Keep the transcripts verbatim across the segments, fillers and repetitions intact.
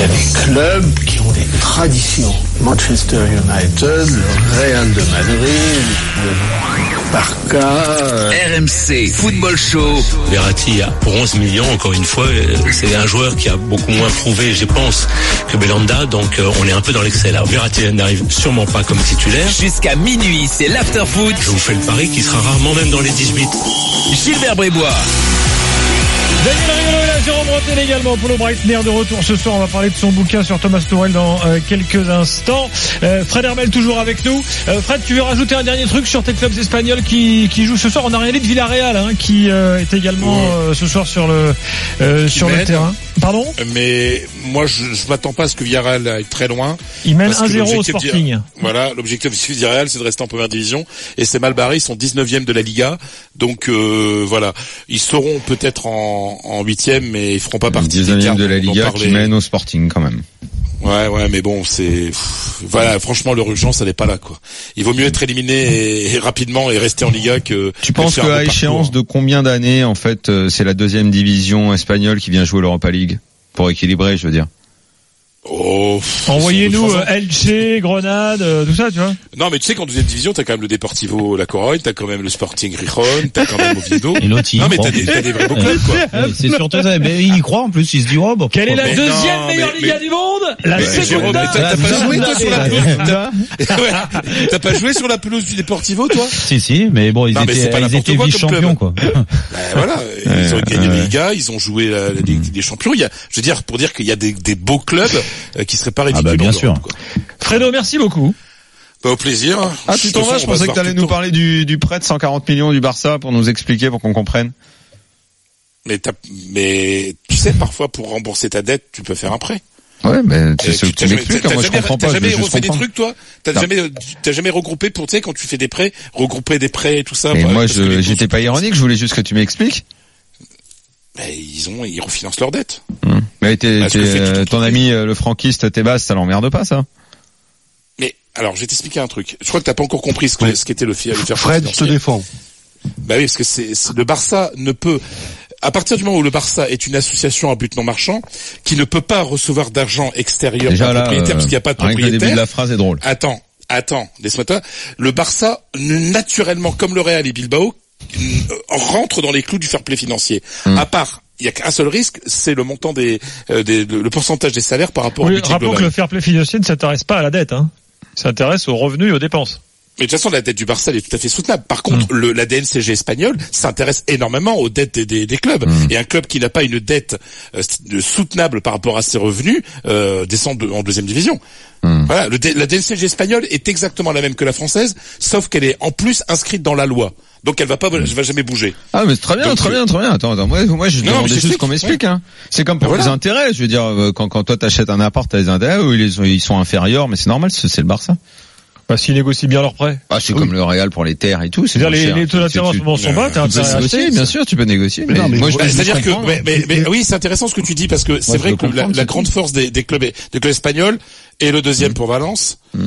y a des clubs qui ont des traditions. Manchester United, le Real de Madrid, le Barça. R M C Football Show. Verratti, pour onze millions, encore une fois, c'est un joueur qui a beaucoup moins prouvé, je pense, que Belhanda, donc on est un peu dans l'excès là. Verratti n'arrive sûrement pas comme titulaire. Jusqu'à minuit, c'est l'after-foot. Je vous fais le pari qu'il sera rarement même dans les dix-huit. Gilbert Brébois. Daniel Riolo et la Jérôme Bretagne également. Paulo Breitner de retour ce soir. On va parler de son bouquin sur Thomas Tuchel dans euh, quelques instants. Euh, Fred Hermel toujours avec nous. Euh, Fred, tu veux rajouter un dernier truc sur tes clubs espagnols qui, qui jouent ce soir? On n'a rien dit de Villarreal hein, qui euh, est également euh, ce soir sur le euh, sur le terrain. Pardon? Mais moi, je ne m'attends pas à ce que Villarreal aille très loin. Il mène un zéro au Sporting. Voilà, l'objectif de Villarreal, c'est de rester en première division. Et c'est mal barré, ils sont dix-neuvième de la Liga. Donc euh, voilà, ils seront peut-être en en huitième, mais ils feront pas partie des dix-neuvième de la Liga qui mène au Sporting quand même. Ouais, ouais, mais bon, c'est voilà, franchement, leur urgence, elle est pas là, quoi. Il vaut mieux être éliminé et, et rapidement et rester en Liga que. Tu penses qu'à échéance de combien d'années, en fait, c'est la deuxième division espagnole qui vient jouer l'Europa League pour équilibrer, je veux dire? Oh, envoyez-nous euh, Elche, Grenade, euh, tout ça, tu vois. Non, mais tu sais qu'en deuxième division, t'as quand même le Deportivo La Corogne, t'as quand même le Sporting Gijón, t'as quand même Oviedo. Et l'autre, il non, mais croit. t'as des, t'as des vrais beaux clubs, quoi. Ouais, c'est surtout ça. Mais il y croit, en plus, il se dit, oh, bah. Quelle est la mais deuxième non, meilleure mais, Liga mais, du monde? La mais, seconde. Jérôme, mais t'as, t'as pas joué, toi, sur la pelouse, t'as, ouais, t'as pas joué sur la pelouse du Deportivo, toi? Si, si, mais bon, ils non, mais étaient, ils étaient vice-champions, quoi. Ben, voilà. Ils ont gagné la Liga, ils ont joué la, la Ligue des Champions. Il y a, je veux dire, pour dire qu'il y a des, des beaux clubs, euh, qui seraient pas ridicules. Ah, bah, bien sûr. Fredo, merci beaucoup. Bah, au plaisir. Ah, tu t'en vas, je pensais que t'allais nous parler du, du prêt de cent quarante millions du Barça pour nous expliquer, pour qu'on comprenne. Mais t'as, mais, tu sais, parfois, pour rembourser ta dette, tu peux faire un prêt. Ouais, mais c'est ce que tu jamais, m'expliques, t'as, moi t'as je comprends t'as pas. jamais je veux refait juste des trucs, toi? T'as non. jamais, t'as jamais regroupé pour, tu sais, quand tu fais des prêts, regrouper des prêts et tout ça. Et bah, moi, je, j'étais pas ironique, je voulais juste que tu m'expliques. Ben, ils ont, ils refinancent leur dette. Hum. Mais t'es, Parce t'es, que fait euh, ton ami, euh, le franquiste Tebas, ça l'emmerde pas, ça? Mais, alors, je vais t'expliquer un truc. Je crois que t'as pas encore compris ce que, ouais. ce qu'était le, le fair Fred, je te défends. Bah oui, parce que c'est, c'est, le Barça ne peut, à partir du moment où le Barça est une association à but non marchand, qui ne peut pas recevoir d'argent extérieur Déjà, d'un là, propriétaire, euh, parce qu'il n'y a pas de rien que le propriétaire. début de la phrase est drôle. Attends, attends, laisse-moi toi. Le Barça, naturellement, comme le Real et Bilbao, rentre dans les clous du fair play financier. Hum. À part, il y a qu'un seul risque, c'est le montant des, euh, des le pourcentage des salaires par rapport oui, au budget rappelons global. Que le fair play financier ne s'intéresse pas à la dette, hein. Il s'intéresse aux revenus et aux dépenses. Mais de toute façon, la dette du Barça, elle est tout à fait soutenable. Par contre, mmh. le, la D N C G espagnole s'intéresse énormément aux dettes des, des, des clubs. Mmh. Et un club qui n'a pas une dette euh, soutenable par rapport à ses revenus euh, descend de, en deuxième division. Mmh. Voilà, le, la D N C G espagnole est exactement la même que la française, sauf qu'elle est en plus inscrite dans la loi. Donc elle va pas, elle va jamais bouger. Ah mais très bien, Donc, très bien, très bien. Attends, attends. Moi, moi, je demandais juste qu'on m'explique. Ouais. Hein. C'est comme pour ben les voilà. intérêts. Je veux dire, quand, quand toi t'achètes un appart, t'as des intérêts où ils, ils sont inférieurs, mais c'est normal, c'est, c'est le Barça. Bah, s'ils négocient bien leurs prêts. Ah, c'est oui. comme le Real pour les terres et tout. C'est les, les taux d'intérêt en ce moment sont bas, t'as intérêt à négocier, bien sûr, tu peux négocier. Mais, mais non, mais moi, je, bah, c'est-à-dire que, mais, mais, mais, oui, c'est intéressant ce que tu dis parce que c'est moi, vrai que la, la grande force des, des clubs, des clubs espagnols et le deuxième mmh. pour Valence, mmh.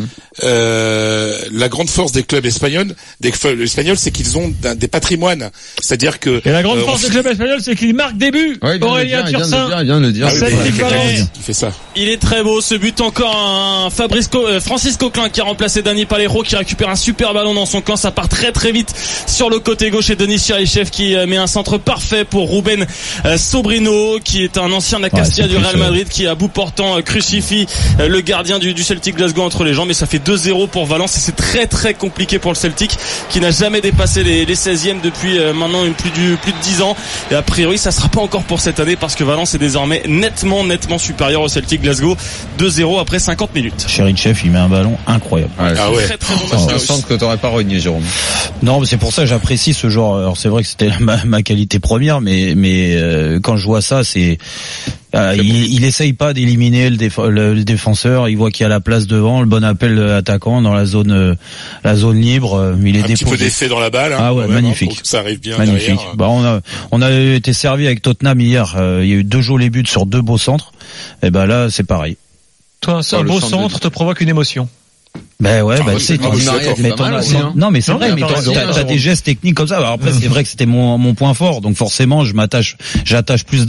euh, la grande force des clubs espagnols, des clubs espagnols, c'est qu'ils ont des patrimoines. C'est-à-dire que. Et la grande euh, force des clubs espagnols, c'est qu'ils marquent des buts. Ouais, Aurélien Turcin. Il vient de le dire. Il fait ça. Il est très beau, ce but encore un Fabrice Co- euh, Francis Coquelin qui a remplacé Dani Palero, qui récupère un super ballon dans son camp. Ça part très très vite sur le côté gauche et Denis Cherichev qui euh, met un centre parfait pour Ruben euh, Sobrino, qui est un ancien de la Castilla ouais, du Real Madrid, qui à bout portant euh, crucifie euh, le gardien du, du Celtic Glasgow entre les jambes. Mais ça fait deux zéro pour Valence et c'est très très compliqué pour le Celtic qui n'a jamais dépassé les, les seizièmes depuis euh, maintenant plus, du, plus de dix ans. Et a priori ça sera pas encore pour cette année parce que Valence est désormais nettement nettement supérieur au Celtic Glasgow. deux zéro après cinquante minutes. Cherichev, il met un ballon incroyable. Ouais, ah ouais. Très, très bon oh, je sens que t'aurais pas renié, Jérôme. Non, mais c'est pour ça que j'apprécie ce genre. Alors c'est vrai que c'était ma, ma qualité première, mais mais euh, quand je vois ça, c'est euh, il, il essaye pas d'éliminer le, déf- le, le défenseur. Il voit qu'il y a la place devant, le bon appel attaquant dans la zone euh, la zone libre. Il est un déposé. petit peu d'effet dans la balle. Hein, ah ouais, magnifique. Même, hein, ça arrive bien. Magnifique. Derrière. Bah on a on a été servi avec Tottenham hier. Euh, il y a eu deux jolis buts sur deux beaux centres. Et ben là, c'est pareil. Toi, un seul beau centre te provoque une émotion. Ben ouais, ah, ben ouais, c'est ah, mais t'en as, aussi, hein. non mais c'est non, vrai, mais t'as, t'as, t'as des gestes techniques comme ça. Alors après c'est vrai que c'était mon mon point fort, donc forcément je m'attache, j'attache plus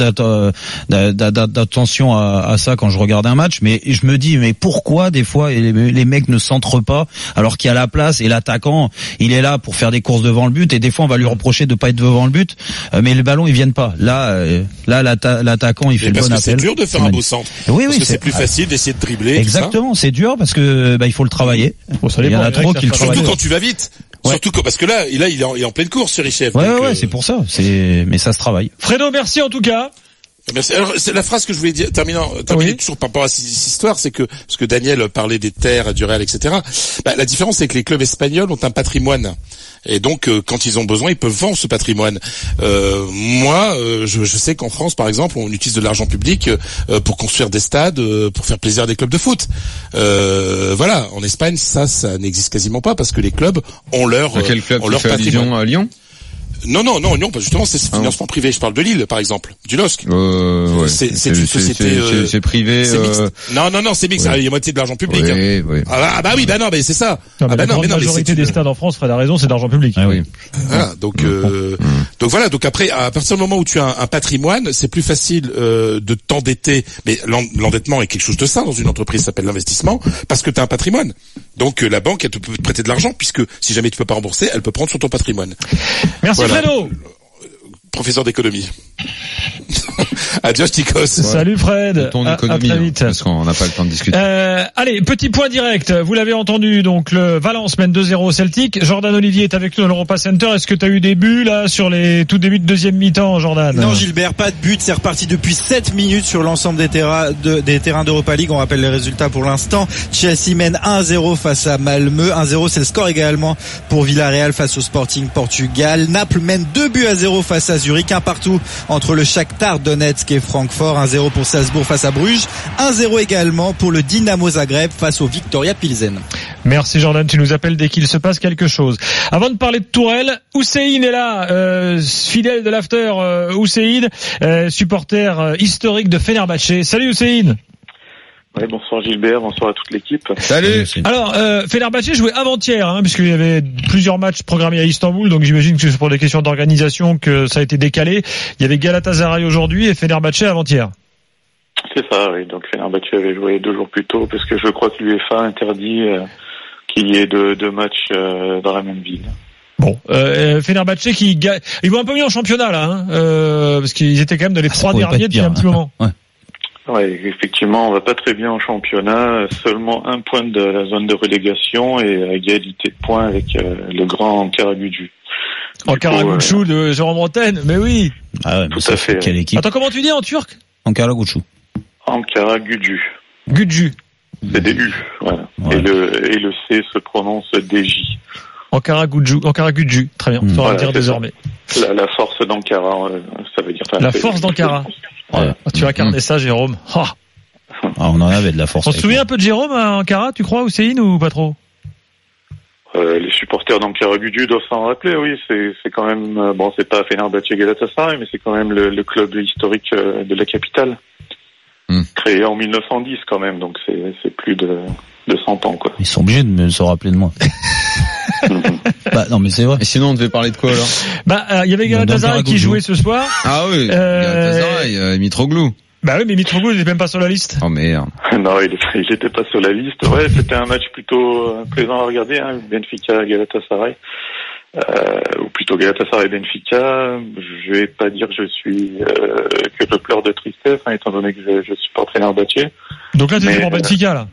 d'attention à, à ça quand je regarde un match. Mais je me dis mais pourquoi des fois les, les mecs ne centrent pas alors qu'il y a la place et l'attaquant il est là pour faire des courses devant le but et des fois on va lui reprocher de pas être devant le but, mais le ballon ils viennent pas. Là là l'atta- l'attaquant il fait mais le bon appel. Parce que appel. c'est dur de faire un beau centre. Oui parce oui que c'est, c'est plus facile d'essayer de dribbler. Exactement, c'est dur parce que bah il faut le travailler. Bon, ça il y en a trop qui le travaillent. Surtout quand tu vas vite. Ouais. Surtout que, parce que là, là, il est en, il est en pleine course, sur Richef. Ouais, donc, ouais, euh... c'est pour ça. C'est, mais ça se travaille. Fredo, merci en tout cas. Merci. Alors, c'est la phrase que je voulais dire, terminant, terminer oui. toujours par rapport à cette histoire, c'est que, parce que Daniel parlait des terres, du Real, et cetera. Bah, la différence, c'est que les clubs espagnols ont un patrimoine. Et donc, euh, quand ils ont besoin, ils peuvent vendre ce patrimoine. Euh, moi, euh, je, je sais qu'en France, par exemple, on utilise de l'argent public euh, pour construire des stades, euh, pour faire plaisir à des clubs de foot. Euh, voilà. En Espagne, ça, ça n'existe quasiment pas parce que les clubs ont leur, quel club ont leur fait patrimoine. À Lyon? Non, non, non, non, pas justement, c'est ce financement ah. privé. Je parle de Lille, par exemple, du L O S C. Euh, ouais. C'est, c'est, c'est une société. C'est, euh, c'est, c'est privé. C'est mixte. Euh... Non, non, non, c'est mixte. Ouais. Il y a moitié de l'argent public. Oui, hein. oui. Ah bah oui, bah non, mais c'est ça. Non, mais ah bah la non, grande mais non, majorité mais des stades en France, Fred a raison, c'est d'argent public. Ah oui. Voilà, donc euh, donc voilà, donc après, à partir du moment où tu as un, un patrimoine, c'est plus facile euh, de t'endetter. Mais l'endettement est quelque chose de sain dans une entreprise, ça s'appelle l'investissement, parce que tu as un patrimoine. Donc euh, la banque, elle te peut te prêter de l'argent, puisque si jamais tu peux pas rembourser, elle peut prendre sur ton patrimoine. Merci voilà. Fredo. Professeur d'économie. Adios, Ticos. Ouais. Salut Fred. Ton à, économie, à très vite. Hein, parce qu'on n'a pas le temps de discuter. Euh, allez, petit point direct. Vous l'avez entendu, donc le Valence mène deux zéro au Celtic. Jordan Olivier est avec nous à l'Europa Center. Est-ce que tu as eu des buts là sur les tout début de deuxième mi-temps, Jordan? Non, Gilbert, pas de but. C'est reparti depuis sept minutes sur l'ensemble des, terrains de, des terrains d'Europa League. On rappelle les résultats pour l'instant. Chelsea mène un zéro face à Malmö. un zéro, c'est le score également pour Villarreal face au Sporting Portugal. Naples mène deux buts à zéro face à Zurich. Un partout entre le Shakhtar Donetsk et Francfort. un zéro pour Salzbourg face à Bruges. un zéro également pour le Dynamo Zagreb face au Viktoria Pilsen. Merci Jordan, tu nous appelles dès qu'il se passe quelque chose. Avant de parler de Tourelle, Hussein est là, euh, fidèle de l'after, euh, Hussein, euh, supporter euh, historique de Fenerbahçe. Salut Hussein. Ouais, bonsoir Gilbert, bonsoir à toute l'équipe. Salut. Alors, euh, Fenerbahçe jouait avant-hier, hein, puisqu'il y avait plusieurs matchs programmés à Istanbul, donc j'imagine que c'est pour des questions d'organisation que ça a été décalé. Il y avait Galatasaray aujourd'hui et Fenerbahçe avant-hier. C'est ça, oui. Donc Fenerbahçe avait joué deux jours plus tôt, parce que je crois que l'UEFA interdit euh, qu'il y ait deux, deux matchs euh, dans la même ville. Bon, euh, Fenerbahçe qui gagne, ils vont un peu mieux en championnat là, hein, euh, parce qu'ils étaient quand même dans les ah, trois derniers depuis un petit moment. Ouais. Ouais, effectivement, on va pas très bien en championnat, seulement un point de la zone de relégation et à égalité de points avec euh, le grand Ankara Gücü. Ankara Gücü euh, de Jérôme Bretagne, mais oui. Ah ouais, tout à fait. Quelle équipe. Attends, comment tu dis en turc? Ankara Gücü. Ankara Gücü. Gücü. C'est des U, voilà. Ouais. Et le et le C se prononce D J. Ankara Gücü, Ankara Gücü. Très bien, on saura voilà, dire désormais. La, la force d'Ankara, ça veut dire. La force d'Ankara. Ouais. Oh, tu as incarné mmh. ça, Jérôme. Oh. Ah, on en avait de la force. On se souvient un peu de Jérôme à Ankara, tu crois, Hussein, ou pas trop? euh, Les supporters d'Ankara Gücü doivent s'en rappeler, oui. C'est, c'est quand même, euh, bon, c'est pas Fenerbahçe Galatasaray, mais c'est quand même le, le club historique euh, de la capitale. Mmh. Créé en mille neuf cent dix quand même, donc c'est, c'est plus de, de cent ans, quoi. Ils sont obligés de me se rappeler de moi. Bah non mais c'est vrai. Et sinon on devait parler de quoi alors? Bah il euh, y avait Galatasaray qui jouait ce soir. Ah oui. Euh... Galatasaray, euh, Mitroglou. Bah oui, mais Mitroglou il était même pas sur la liste. Oh merde. Non, il était, il était pas sur la liste. Ouais, c'était un match plutôt euh, plaisant à regarder, hein, Benfica Galatasaray. Euh, ou plutôt Galatasaray Benfica. Je vais pas dire que je suis euh, que je pleure de tristesse, hein, étant donné que je, je supporte Fenerbahçe. Donc là tu es pour Benfica là.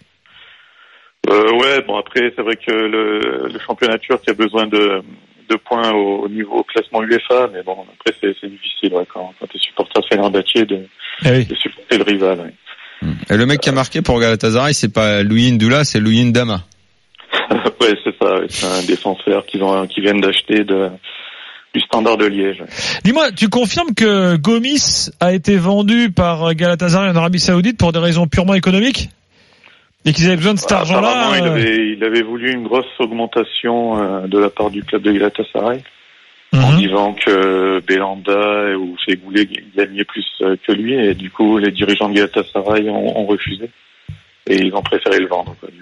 Euh, ouais, bon après c'est vrai que le, le championnat turc a besoin de, de points au, au niveau au classement UEFA, mais bon après c'est, c'est difficile ouais, quand, quand tu es supporter de Fenerbahçe de, eh oui. de supporter le rival. Ouais. Et le mec qui a marqué pour Galatasaray, c'est pas Louis Ndula, c'est Louis Ndama. Ouais, c'est ça, ouais, c'est un défenseur qu'ils ont qui viennent d'acheter de du Standard de Liège. Ouais. Dis-moi, tu confirmes que Gomis a été vendu par Galatasaray en Arabie Saoudite pour des raisons purement économiques? Et qu'ils avaient besoin de cet argent-là. Il avait, il avait voulu une grosse augmentation euh, de la part du club de Galatasaray, mm-hmm. en disant que Belhanda ou Feghouli gagnaient plus que lui, et du coup les dirigeants de Galatasaray ont, ont refusé et ils ont préféré le vendre, quoi, du coup.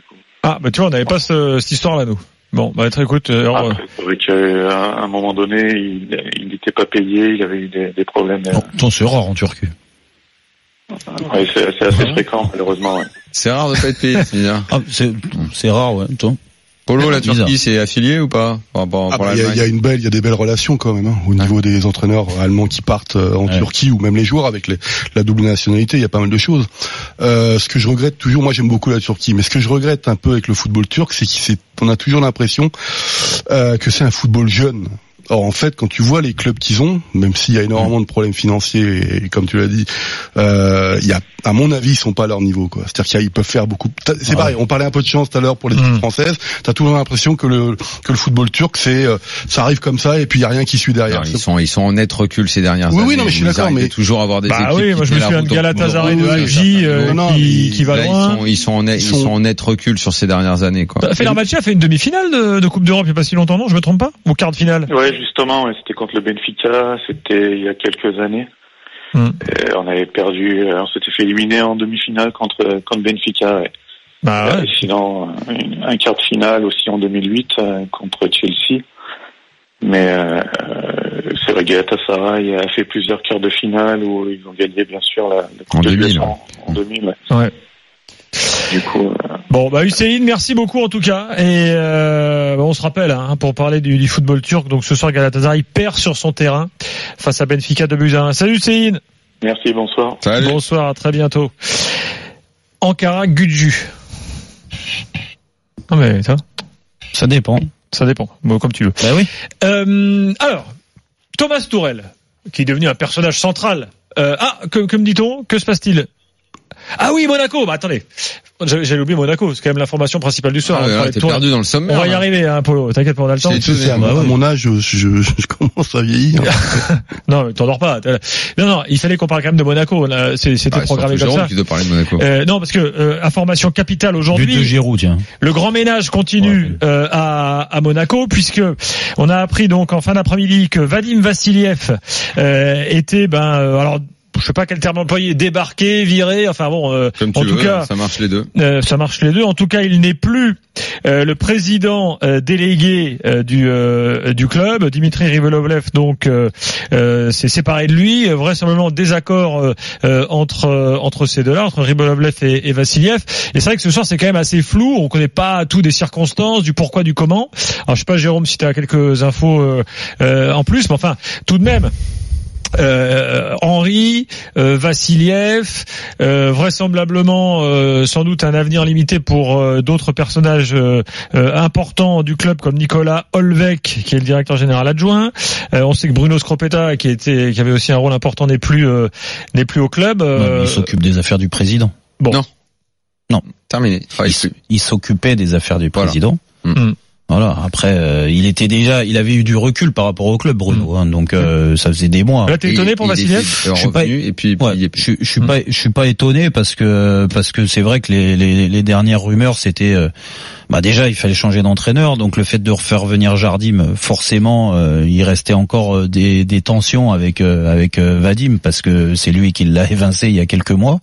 Ah, bah tu vois, on n'avait pas ce, cette histoire-là, nous. Bon, bah écoute, euh, alors, Après, c'est vrai qu'à un moment donné, il n'était pas payé, il avait eu des, des problèmes. Bon, c'est rare en Turquie. Ouais, c'est, c'est assez ouais. fréquent, malheureusement. Ouais. C'est rare de pas être payé, c'est bien. Ah, c'est, c'est rare, ouais. Toi. Polo, la Turquie, c'est affilié ou pas? Par, par, ah, bah, il y, y a une belle, il y a des belles relations quand même, hein, au niveau ouais. des entraîneurs allemands qui partent en ouais. Turquie, ou même les joueurs avec les, la double nationalité. Il y a pas mal de choses. Euh, ce que je regrette toujours, moi j'aime beaucoup la Turquie, mais ce que je regrette un peu avec le football turc, c'est qu'on a toujours l'impression euh, que c'est un football jeune. Or en fait, quand tu vois les clubs qu'ils ont, même s'il y a énormément de problèmes financiers, et comme tu l'as dit, euh, il y a, à mon avis, ils sont pas à leur niveau, quoi. C'est-à-dire qu'ils peuvent faire beaucoup. C'est ah pareil. Ouais. On parlait un peu de chance tout à l'heure pour les équipes mmh. françaises. T'as toujours l'impression que le que le football turc, c'est ça arrive comme ça et puis il y a rien qui suit derrière. Alors, ils sont ils sont en net recul ces dernières oui, années. Oui, non, mais je suis d'accord. Mais toujours avoir des bah équipes. Oui, moi je me souviens de Galatasaray, de A J qui qui va loin. Ils sont en net ils sont en net recul sur ces dernières années, quoi. Fenerbahçe a fait une demi-finale de, de Coupe d'Europe il y a pas si longtemps, non? Je me trompe pas? Ou quart de finale? Ouais, justement, ouais, c'était contre le Benfica, c'était il y a quelques années. Mmh. Et on avait perdu, on s'était fait éliminer en demi-finale contre contre Benfica. Ouais. Bah ouais. Et sinon, un, un quart de finale aussi en deux mille huit euh, contre Chelsea. Mais euh, c'est vrai, Galatasaray a fait plusieurs quarts de finale où ils ont gagné bien sûr la, la Coupe en de deux mille. En, en deux mille. Ouais. ouais. Du coup, euh... Bon, bah Hussein, merci beaucoup en tout cas. Et euh, on se rappelle hein, pour parler du, du football turc. Donc ce soir, Galatasaray perd sur son terrain face à Benfica deux buts à un. Salut Hussein. Merci, bonsoir. Salut. Bonsoir, à très bientôt. Ankara Gücü. Non mais ça. Ça dépend. Ça dépend. Bon, comme tu veux. Bah oui. Euh, alors, Thomas Tuchel, qui est devenu un personnage central. Euh, ah, que, que me dit-on? Que se passe-t-il? Ah oui, Monaco. Bah attendez, j'allais oublier Monaco. C'est quand même l'information principale du soir. Ah, ouais, t'es perdu dans le sommaire. On va y là. arriver, hein, Polo. T'inquiète pas, on a le temps. Tu sais, à mon âge, je, je, je commence à vieillir. Non, mais t'endors pas. Non, non, il fallait qu'on parle quand même de Monaco. Là, c'était ah, programmé comme ça. Qui doit parler de Monaco. Euh, non, parce que euh, information capitale aujourd'hui. But de Giroud, tiens. Le grand ménage continue ouais. euh, à, à Monaco, puisque on a appris donc en fin d'après-midi que Vadim Vassiliev euh, était, ben, euh, alors. Je sais pas quel terme employer, débarqué, viré, enfin bon, euh, Comme tu en veux, tout cas, ça marche les deux. Euh, ça marche les deux. En tout cas, il n'est plus euh, le président euh, délégué euh, du euh, du club. Dimitri Ribolovlev donc euh, euh, s'est séparé de lui, vraisemblablement désaccord euh, euh, entre euh, entre ces deux-là, entre Ribolovlev et, et Vassiliev. Et c'est vrai que ce soir c'est quand même assez flou. On connaît pas tout des circonstances, du pourquoi, du comment. Alors je sais pas, Jérôme, si tu as quelques infos euh, euh, en plus, mais enfin tout de même. Euh, Henry, euh, Vassiliev, euh, vraisemblablement euh, sans doute un avenir limité pour euh, d'autres personnages euh, euh, importants du club comme Nicolas Olvek qui est le directeur général adjoint. Euh, on sait que Bruno Scropetta qui était qui avait aussi un rôle important n'est plus euh, n'est plus au club. Euh, non, il s'occupe des affaires du président. Bon. Non. Non. Terminé. Enfin, il, il s'occupait des affaires du président. Voilà. Mmh. Voilà. Après, euh, il était déjà, il avait eu du recul par rapport au club, Bruno. Hein, donc euh, ça faisait des mois. Là, t'es étonné pour Vassiliev? Je suis pas, et puis, ouais, je, je, je suis pas, je suis pas étonné parce que parce que c'est vrai que les, les, les dernières rumeurs c'était, euh, bah déjà il fallait changer d'entraîneur. Donc le fait de refaire venir Jardim, forcément, euh, il restait encore des, des tensions avec euh, avec euh, Vadim parce que c'est lui qui l'a évincé il y a quelques mois.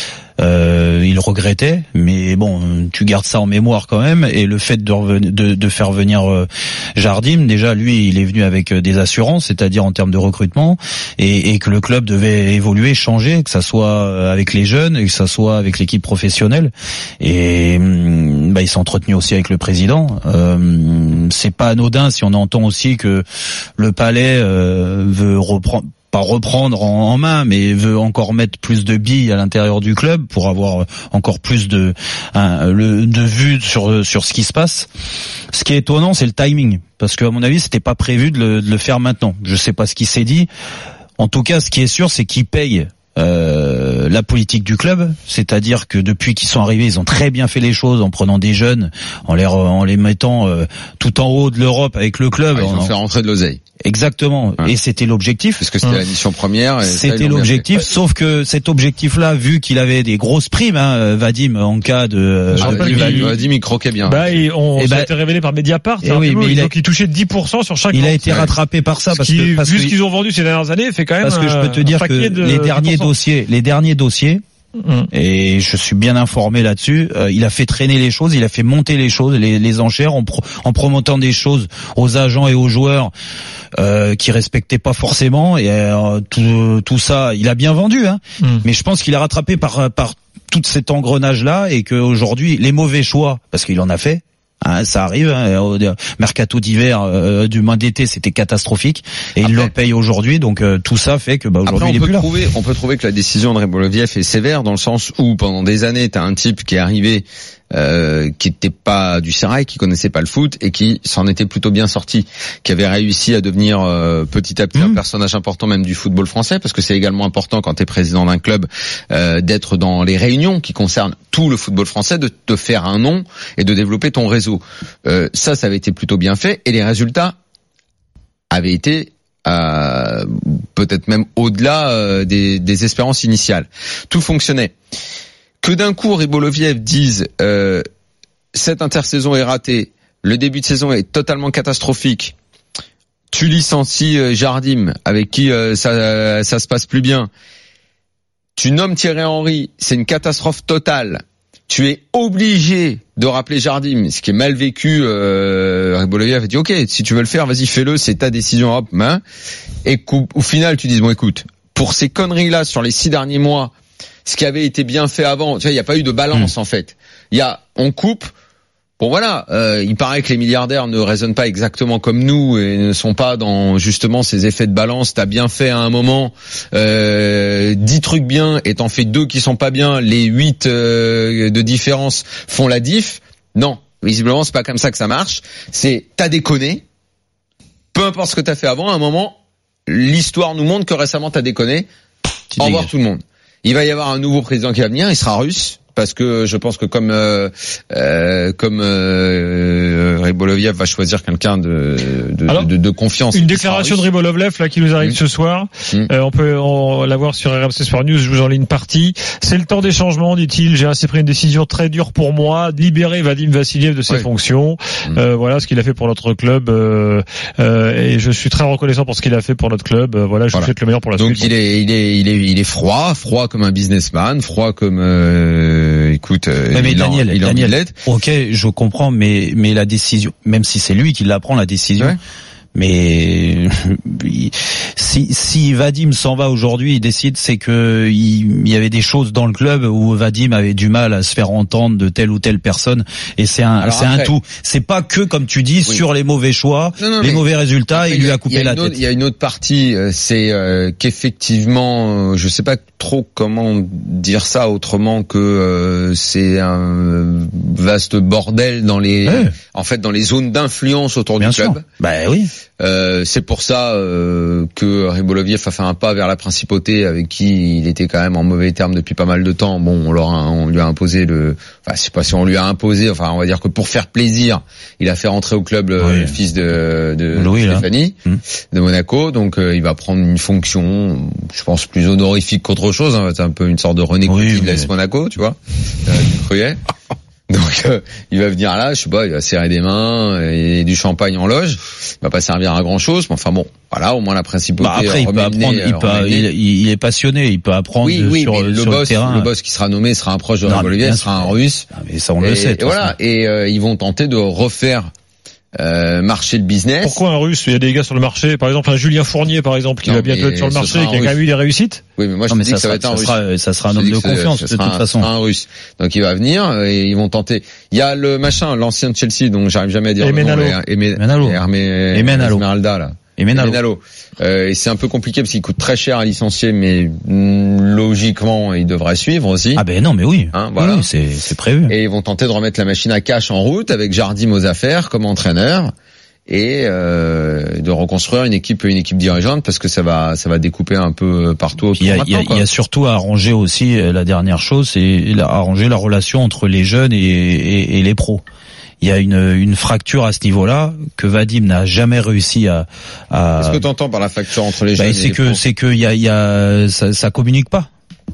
Euh, il regrettait, mais bon, tu gardes ça en mémoire quand même. Et le fait de, reven- de, de faire venir euh, Jardim, déjà lui, il est venu avec des assurances, c'est-à-dire en termes de recrutement, et, et que le club devait évoluer, changer, que ça soit avec les jeunes, et que ça soit avec l'équipe professionnelle. Et bah, il s'est entretenu aussi avec le président. Euh, c'est pas anodin si on entend aussi que le Palais euh, veut reprendre. Pas reprendre en, en main, mais veut encore mettre plus de billes à l'intérieur du club pour avoir encore plus de un, le, de vue sur sur ce qui se passe. Ce qui est étonnant, c'est le timing, parce que à mon avis, c'était pas prévu de le, de le faire maintenant. Je sais pas ce qui s'est dit. En tout cas, ce qui est sûr, c'est qu'il paye euh, la politique du club, c'est-à-dire que depuis qu'ils sont arrivés, ils ont très bien fait les choses en prenant des jeunes, en les en les mettant euh, tout en haut de l'Europe avec le club. Ah, ils ont en, fait rentrer de l'oseille. Exactement, ouais. Et c'était l'objectif. Parce que c'était hein. la mission première. Et c'était ça, l'objectif, sauf que cet objectif-là, vu qu'il avait des grosses primes, hein, Vadim en cas de. Ah, de Vadim, Vadim, il croquait bien. Bah, et on et ça bah, a été révélé par Mediapart. Et oui, mais il, il, a, donc il touchait dix pour cent sur chaque. Il vente. a été rattrapé par ça, parce qui, que parce vu que, ce qu'ils ont vendu ces dernières années, fait quand même. Parce que je peux te dire que de les derniers dossiers, les derniers dossiers. Mmh. Et je suis bien informé là-dessus. Euh, il a fait traîner les choses, il a fait monter les choses, les, les enchères en, pro, en promotant des choses aux agents et aux joueurs euh, qui respectaient pas forcément. Et euh, tout, tout ça, il a bien vendu, hein. Mmh. Mais je pense qu'il est rattrapé par par tout cet engrenage-là et qu'aujourd'hui, les mauvais choix, parce qu'il en a fait. Hein, ça arrive, hein, au mercato d'hiver, euh, du mois d'été, c'était catastrophique et il le paye aujourd'hui, donc euh, tout ça fait que bah, aujourd'hui Après, on il est peut plus là. trouver, on peut trouver que la décision de Ryboloviev est sévère dans le sens où pendant des années, t'as un type qui est arrivé euh, qui était pas du sérail, qui connaissait pas le foot et qui s'en était plutôt bien sorti, qui avait réussi à devenir euh, petit à petit mmh. un personnage important même du football français, parce que c'est également important quand t'es président d'un club euh, d'être dans les réunions qui concernent tout le football français, de te faire un nom et de développer ton réseau. Euh, ça, ça avait été plutôt bien fait et les résultats avaient été euh, peut-être même au-delà euh, des, des espérances initiales. Tout fonctionnait. Que d'un coup Ryboloviev dise euh, cette intersaison est ratée, le début de saison est totalement catastrophique, tu licencies euh, Jardim avec qui euh, ça, ça se passe plus bien, tu nommes Thierry Henry, c'est une catastrophe totale, tu es obligé de rappeler Jardim, ce qui est mal vécu. euh, Ryboloviev a dit ok, si tu veux le faire, vas-y fais-le, c'est ta décision, hop, main. Et au final tu dis bon écoute, pour ces conneries là sur les six derniers mois, ce qui avait été bien fait avant, tu vois, il n'y a pas eu de balance mmh. en fait. Il y a, on coupe. Bon voilà, euh, il paraît que les milliardaires ne raisonnent pas exactement comme nous et ne sont pas dans justement ces effets de balance. T'as bien fait à un moment euh, dix trucs bien et t'en fais deux qui sont pas bien. Les huit euh, de différence font la diff. Non, visiblement c'est pas comme ça que ça marche. C'est t'as déconné. Peu importe ce que t'as fait avant, à un moment, l'histoire nous montre que récemment t'as déconné. Au revoir tout le monde. Il va y avoir un nouveau président qui va venir, il sera russe, parce que je pense que comme euh, euh, comme euh, Ryboloviev va choisir quelqu'un de de, Alors, de de confiance. Une déclaration de Ryboloviev là qui nous arrive mmh. ce soir. Mmh. Euh, on peut on, la voir sur R M C Sport News. Je vous en lis une partie. C'est le temps des changements, dit-il. J'ai assez pris une décision très dure pour moi, de libérer Vadim Vassiliev de ses ouais. fonctions. Mmh. Euh, voilà ce qu'il a fait pour notre club. Euh, euh, et je suis très reconnaissant pour ce qu'il a fait pour notre club. Euh, voilà, je voilà. vous souhaite le meilleur pour la Donc suite. Donc il est il est il est il est froid, froid comme un businessman, froid comme euh, écoute, euh, mais, mais il Daniel, en, il Daniel, en ok, je comprends, mais mais la décision, même si c'est lui qui la prend la décision, ouais. mais si si Vadim s'en va aujourd'hui, il décide, c'est que il, il y avait des choses dans le club où Vadim avait du mal à se faire entendre de telle ou telle personne, et c'est un Alors c'est après, un tout. C'est pas que comme tu dis oui. sur les mauvais choix, non, non, les mauvais résultats, après, il lui a coupé la tête. Il y a une autre partie, c'est euh, qu'effectivement, je sais pas trop comment dire ça autrement que euh, c'est un vaste bordel dans les ouais. en fait dans les zones d'influence autour Bien du sûr. club. Bah oui. Euh, c'est pour ça euh, que Ryboloviev a fait un pas vers la principauté, avec qui il était quand même en mauvais termes depuis pas mal de temps. Bon, on, leur a, on lui a imposé le, enfin, je sais pas si on lui a imposé, enfin, on va dire que pour faire plaisir, il a fait rentrer au club le, oui. le fils de, de Louis, Stéphanie, hum. de Monaco. Donc, euh, il va prendre une fonction, je pense, plus honorifique qu'autre chose. Hein. C'est un peu une sorte de René Coty oui, de l'A S Monaco, tu vois, euh, du Cruyet. Donc euh, il va venir là, je sais pas, il va serrer des mains et du champagne en loge. Il va pas servir à grand chose, mais enfin bon, voilà, au moins la principauté. Bah après, il peut apprendre, il, peut, il, il est passionné, il peut apprendre oui, oui, sur, mais le sur boss, le terrain. Le boss qui sera nommé sera un proche de Ryboloviev, sera un russe. Non, mais ça on et, le sait. Et voilà, et euh, ils vont tenter de refaire Euh, marché de business. Pourquoi un russe? Il y a des gars sur le marché, par exemple un Julien Fournier par exemple qui non, va bientôt être sur le marché et qui a quand même eu des réussites. Oui, mais moi je non, dis que ça, ça va être un ça russe. Sera, ça sera un homme de confiance de toute un, façon. Un russe. Donc il va venir et ils vont tenter. Il y a le machin, l'ancien de Chelsea, dont j'arrive jamais à dire Emenalo. le nom. Emenalo. Emenalo. Esmeralda là. Emenalo. Emenalo. Euh, et c'est un peu compliqué parce qu'il coûte très cher à licencier, mais mm, logiquement il devrait suivre aussi. Ah ben non, mais oui. Hein, voilà. Oui, c'est c'est prévu. Et ils vont tenter de remettre la machine à cash en route avec Jardim aux affaires comme entraîneur. Et euh, de reconstruire une équipe une équipe dirigeante, parce que ça va ça va découper un peu partout. Il y a, il y a, il y a surtout à arranger aussi la dernière chose, c'est arranger la relation entre les jeunes et, et, et les pros. Il y a une, une fracture à ce niveau-là que Vadim n'a jamais réussi à. à... Qu'est-ce que tu entends par la fracture entre les jeunes bah, et les que, pros? C'est que c'est que il y a il y a ça, ça communique pas.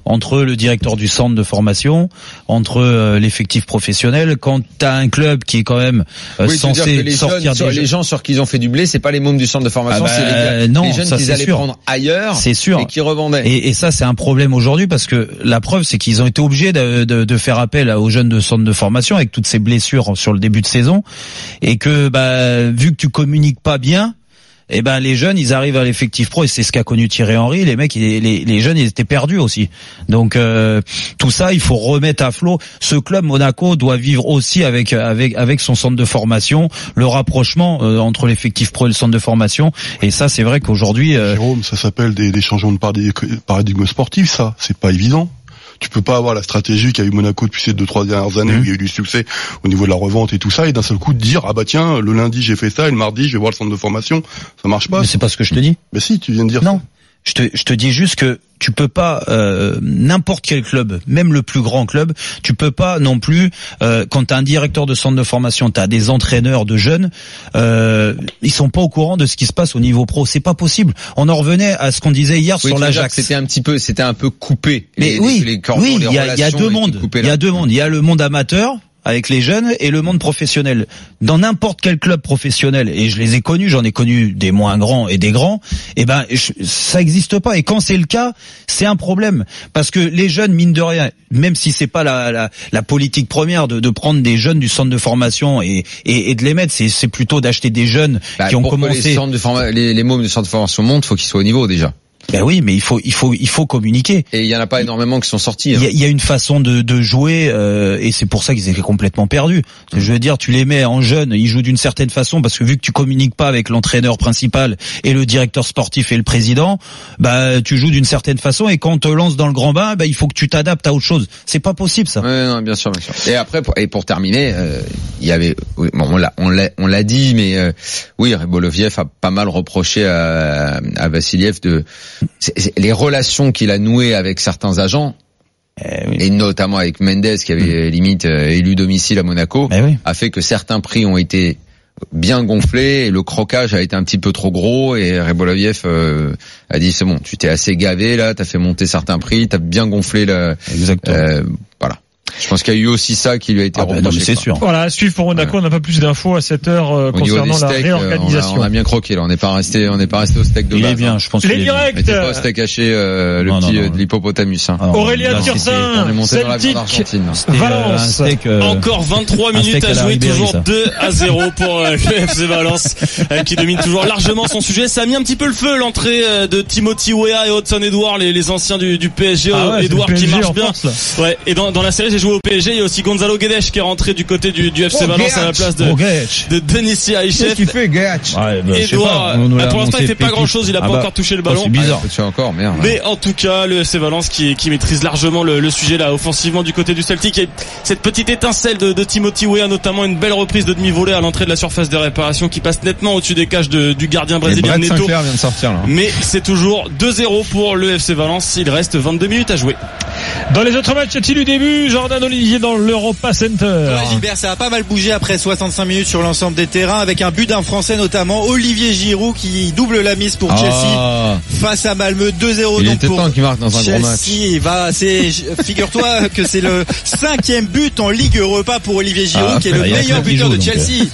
entre le directeur du centre de formation, entre euh, l'effectif professionnel. Quand t'as un club qui est quand même euh, oui, censé les sortir jeunes, des sur, jeunes... les gens sur qui ils ont fait du blé, c'est pas les mômes du centre de formation, ah bah, c'est les, gars, non, les jeunes ça, qu'ils allaient sûr. prendre ailleurs, c'est sûr, et qui revendaient. Et, et ça, c'est un problème aujourd'hui parce que la preuve, c'est qu'ils ont été obligés de, de, de faire appel aux jeunes de centre de formation avec toutes ces blessures sur le début de saison, et que bah vu que tu communiques pas bien, eh ben les jeunes ils arrivent à l'effectif pro, et c'est ce qu'a connu Thierry Henry. Les mecs, les, les, les jeunes ils étaient perdus aussi. Donc euh, tout ça il faut remettre à flot. Ce club Monaco doit vivre aussi avec avec avec son centre de formation, le rapprochement euh, entre l'effectif pro et le centre de formation. Et ça c'est vrai qu'aujourd'hui euh... Jérôme, ça s'appelle des, des changements de paradigme sportif. Ça, c'est pas évident. Tu peux pas avoir la stratégie qu'a eu Monaco depuis ces deux trois dernières années, mmh. où il y a eu du succès au niveau de la revente et tout ça, et d'un seul coup de dire ah bah tiens, le lundi j'ai fait ça et le mardi je vais voir le centre de formation, ça marche pas. Mais c'est pas ce que je te dis. Mais si, tu viens de dire non. ça. Je te, je te dis juste que tu peux pas euh, n'importe quel club, même le plus grand club, tu peux pas non plus euh, quand t'as un directeur de centre de formation, t'as des entraîneurs de jeunes, euh, ils sont pas au courant de ce qui se passe au niveau pro. C'est pas possible. On en revenait à ce qu'on disait hier oui, sur l'Ajax. C'était un petit peu, c'était un peu coupé. Mais les, oui, les cordons, oui, les il y a, y a deux mondes. Il y a deux mondes. Il y a le monde amateur avec les jeunes et le monde professionnel. Dans n'importe quel club professionnel, et je les ai connus, j'en ai connu des moins grands et des grands, et ben je, ça existe pas. Et quand c'est le cas, c'est un problème, parce que les jeunes, mine de rien, même si c'est pas la, la, la politique première de, de prendre des jeunes du centre de formation et, et, et de les mettre, c'est, c'est plutôt d'acheter des jeunes bah, qui ont pour commencé. Que les, centres de forma... les, les mômes du centre de formation montent, faut qu'ils soient au niveau déjà. Ben oui, mais il faut, il faut, il faut communiquer. Et il y en a pas énormément qui sont sortis. Hein. Il y a, il y a une façon de, de jouer, euh, et c'est pour ça qu'ils étaient complètement perdus. Mmh. Je veux dire, tu les mets en jeunes, ils jouent d'une certaine façon parce que vu que tu communiques pas avec l'entraîneur principal et le directeur sportif et le président, bah tu joues d'une certaine façon, et quand on te lance dans le grand bain, bah il faut que tu t'adaptes à autre chose. C'est pas possible ça. Ouais, non, bien sûr, bien sûr. Et après, pour, et pour terminer, euh, il y avait, bon, on l'a, on l'a, on l'a dit, mais euh, oui, Ryboloviev a pas mal reproché à, à Vassiliev de c'est, c'est, les relations qu'il a nouées avec certains agents, eh oui. et notamment avec Mendes qui avait mmh. limite euh, élu domicile à Monaco, eh oui. a fait que certains prix ont été bien gonflés et le crocage a été un petit peu trop gros, et Ryboloviev euh, a dit c'est bon, tu t'es assez gavé là, t'as fait monter certains prix, t'as bien gonflé le, exactement. Euh, voilà. Je pense qu'il y a eu aussi ça qui lui a été ah ben reproché. non, c'est sûr. Voilà, à suivre pour Monaco, ouais. On n'a pas plus d'infos à cette heure euh, concernant la steaks, réorganisation. On a, on a bien croqué là, on n'est pas resté, on n'est pas resté au steak de il base. Il est bien, hein. je pense. Les directs. Mettez pas au steak haché euh, le non, petit non, non, euh, de l'hippopotamus. Hein. Aurélien Tirsin, Celtic, Valence. Euh, Encore vingt-trois minutes à jouer, toujours deux à zéro pour euh, le F C Valence euh, qui domine toujours largement son sujet. Ça a mis un petit peu le feu l'entrée euh, de Timothy Weah et Hudson Edouard, les, les anciens du, du P S G. Ah ouais, Edouard qui marche bien. Force, ouais. Et dans, dans la série, j'ai joué au P S G. Il y a aussi Gonzalo Guedes qui est rentré du côté du, du F C oh, Valence à la place de, oh, de Denis Aïchef. Qu'est-ce qu'il fait, Guedes? Ouais, bah, Edouard, bah, pour l'instant, il fait pas grand chose. Il a ah pas bah, encore touché le ballon. C'est bizarre. Ah, encore, merde. Mais en tout cas, le F C Valence qui, qui maîtrise largement le, le sujet là, offensivement du côté du Celtic. Et cette petite étincelle de, de Timothy Weah, notamment une belle reprise de demi-volée à l'entrée de la surface de réparation qui passe nettement au-dessus des cages de, du gardien brésilien Neto. Vient de sortir, là. Mais c'est toujours deux zéro pour le F C Valence. Il reste vingt-deux minutes à jouer. Dans les autres matchs, a-t-il eu début? Jordan Olivier dans l'Europa Center. Ouais, Gilbert, ça a pas mal bougé après soixante-cinq minutes sur l'ensemble des terrains, avec un but d'un Français notamment, Olivier Giroud, qui double la mise pour Chelsea ah. face à Malmö, deux zéro. Il donc était pour temps qu'il marque dans un Chelsea. gros match. Il va, c'est, figure-toi que c'est le cinquième but en Ligue Europa pour Olivier Giroud, ah, qui est le meilleur buteur de Chelsea.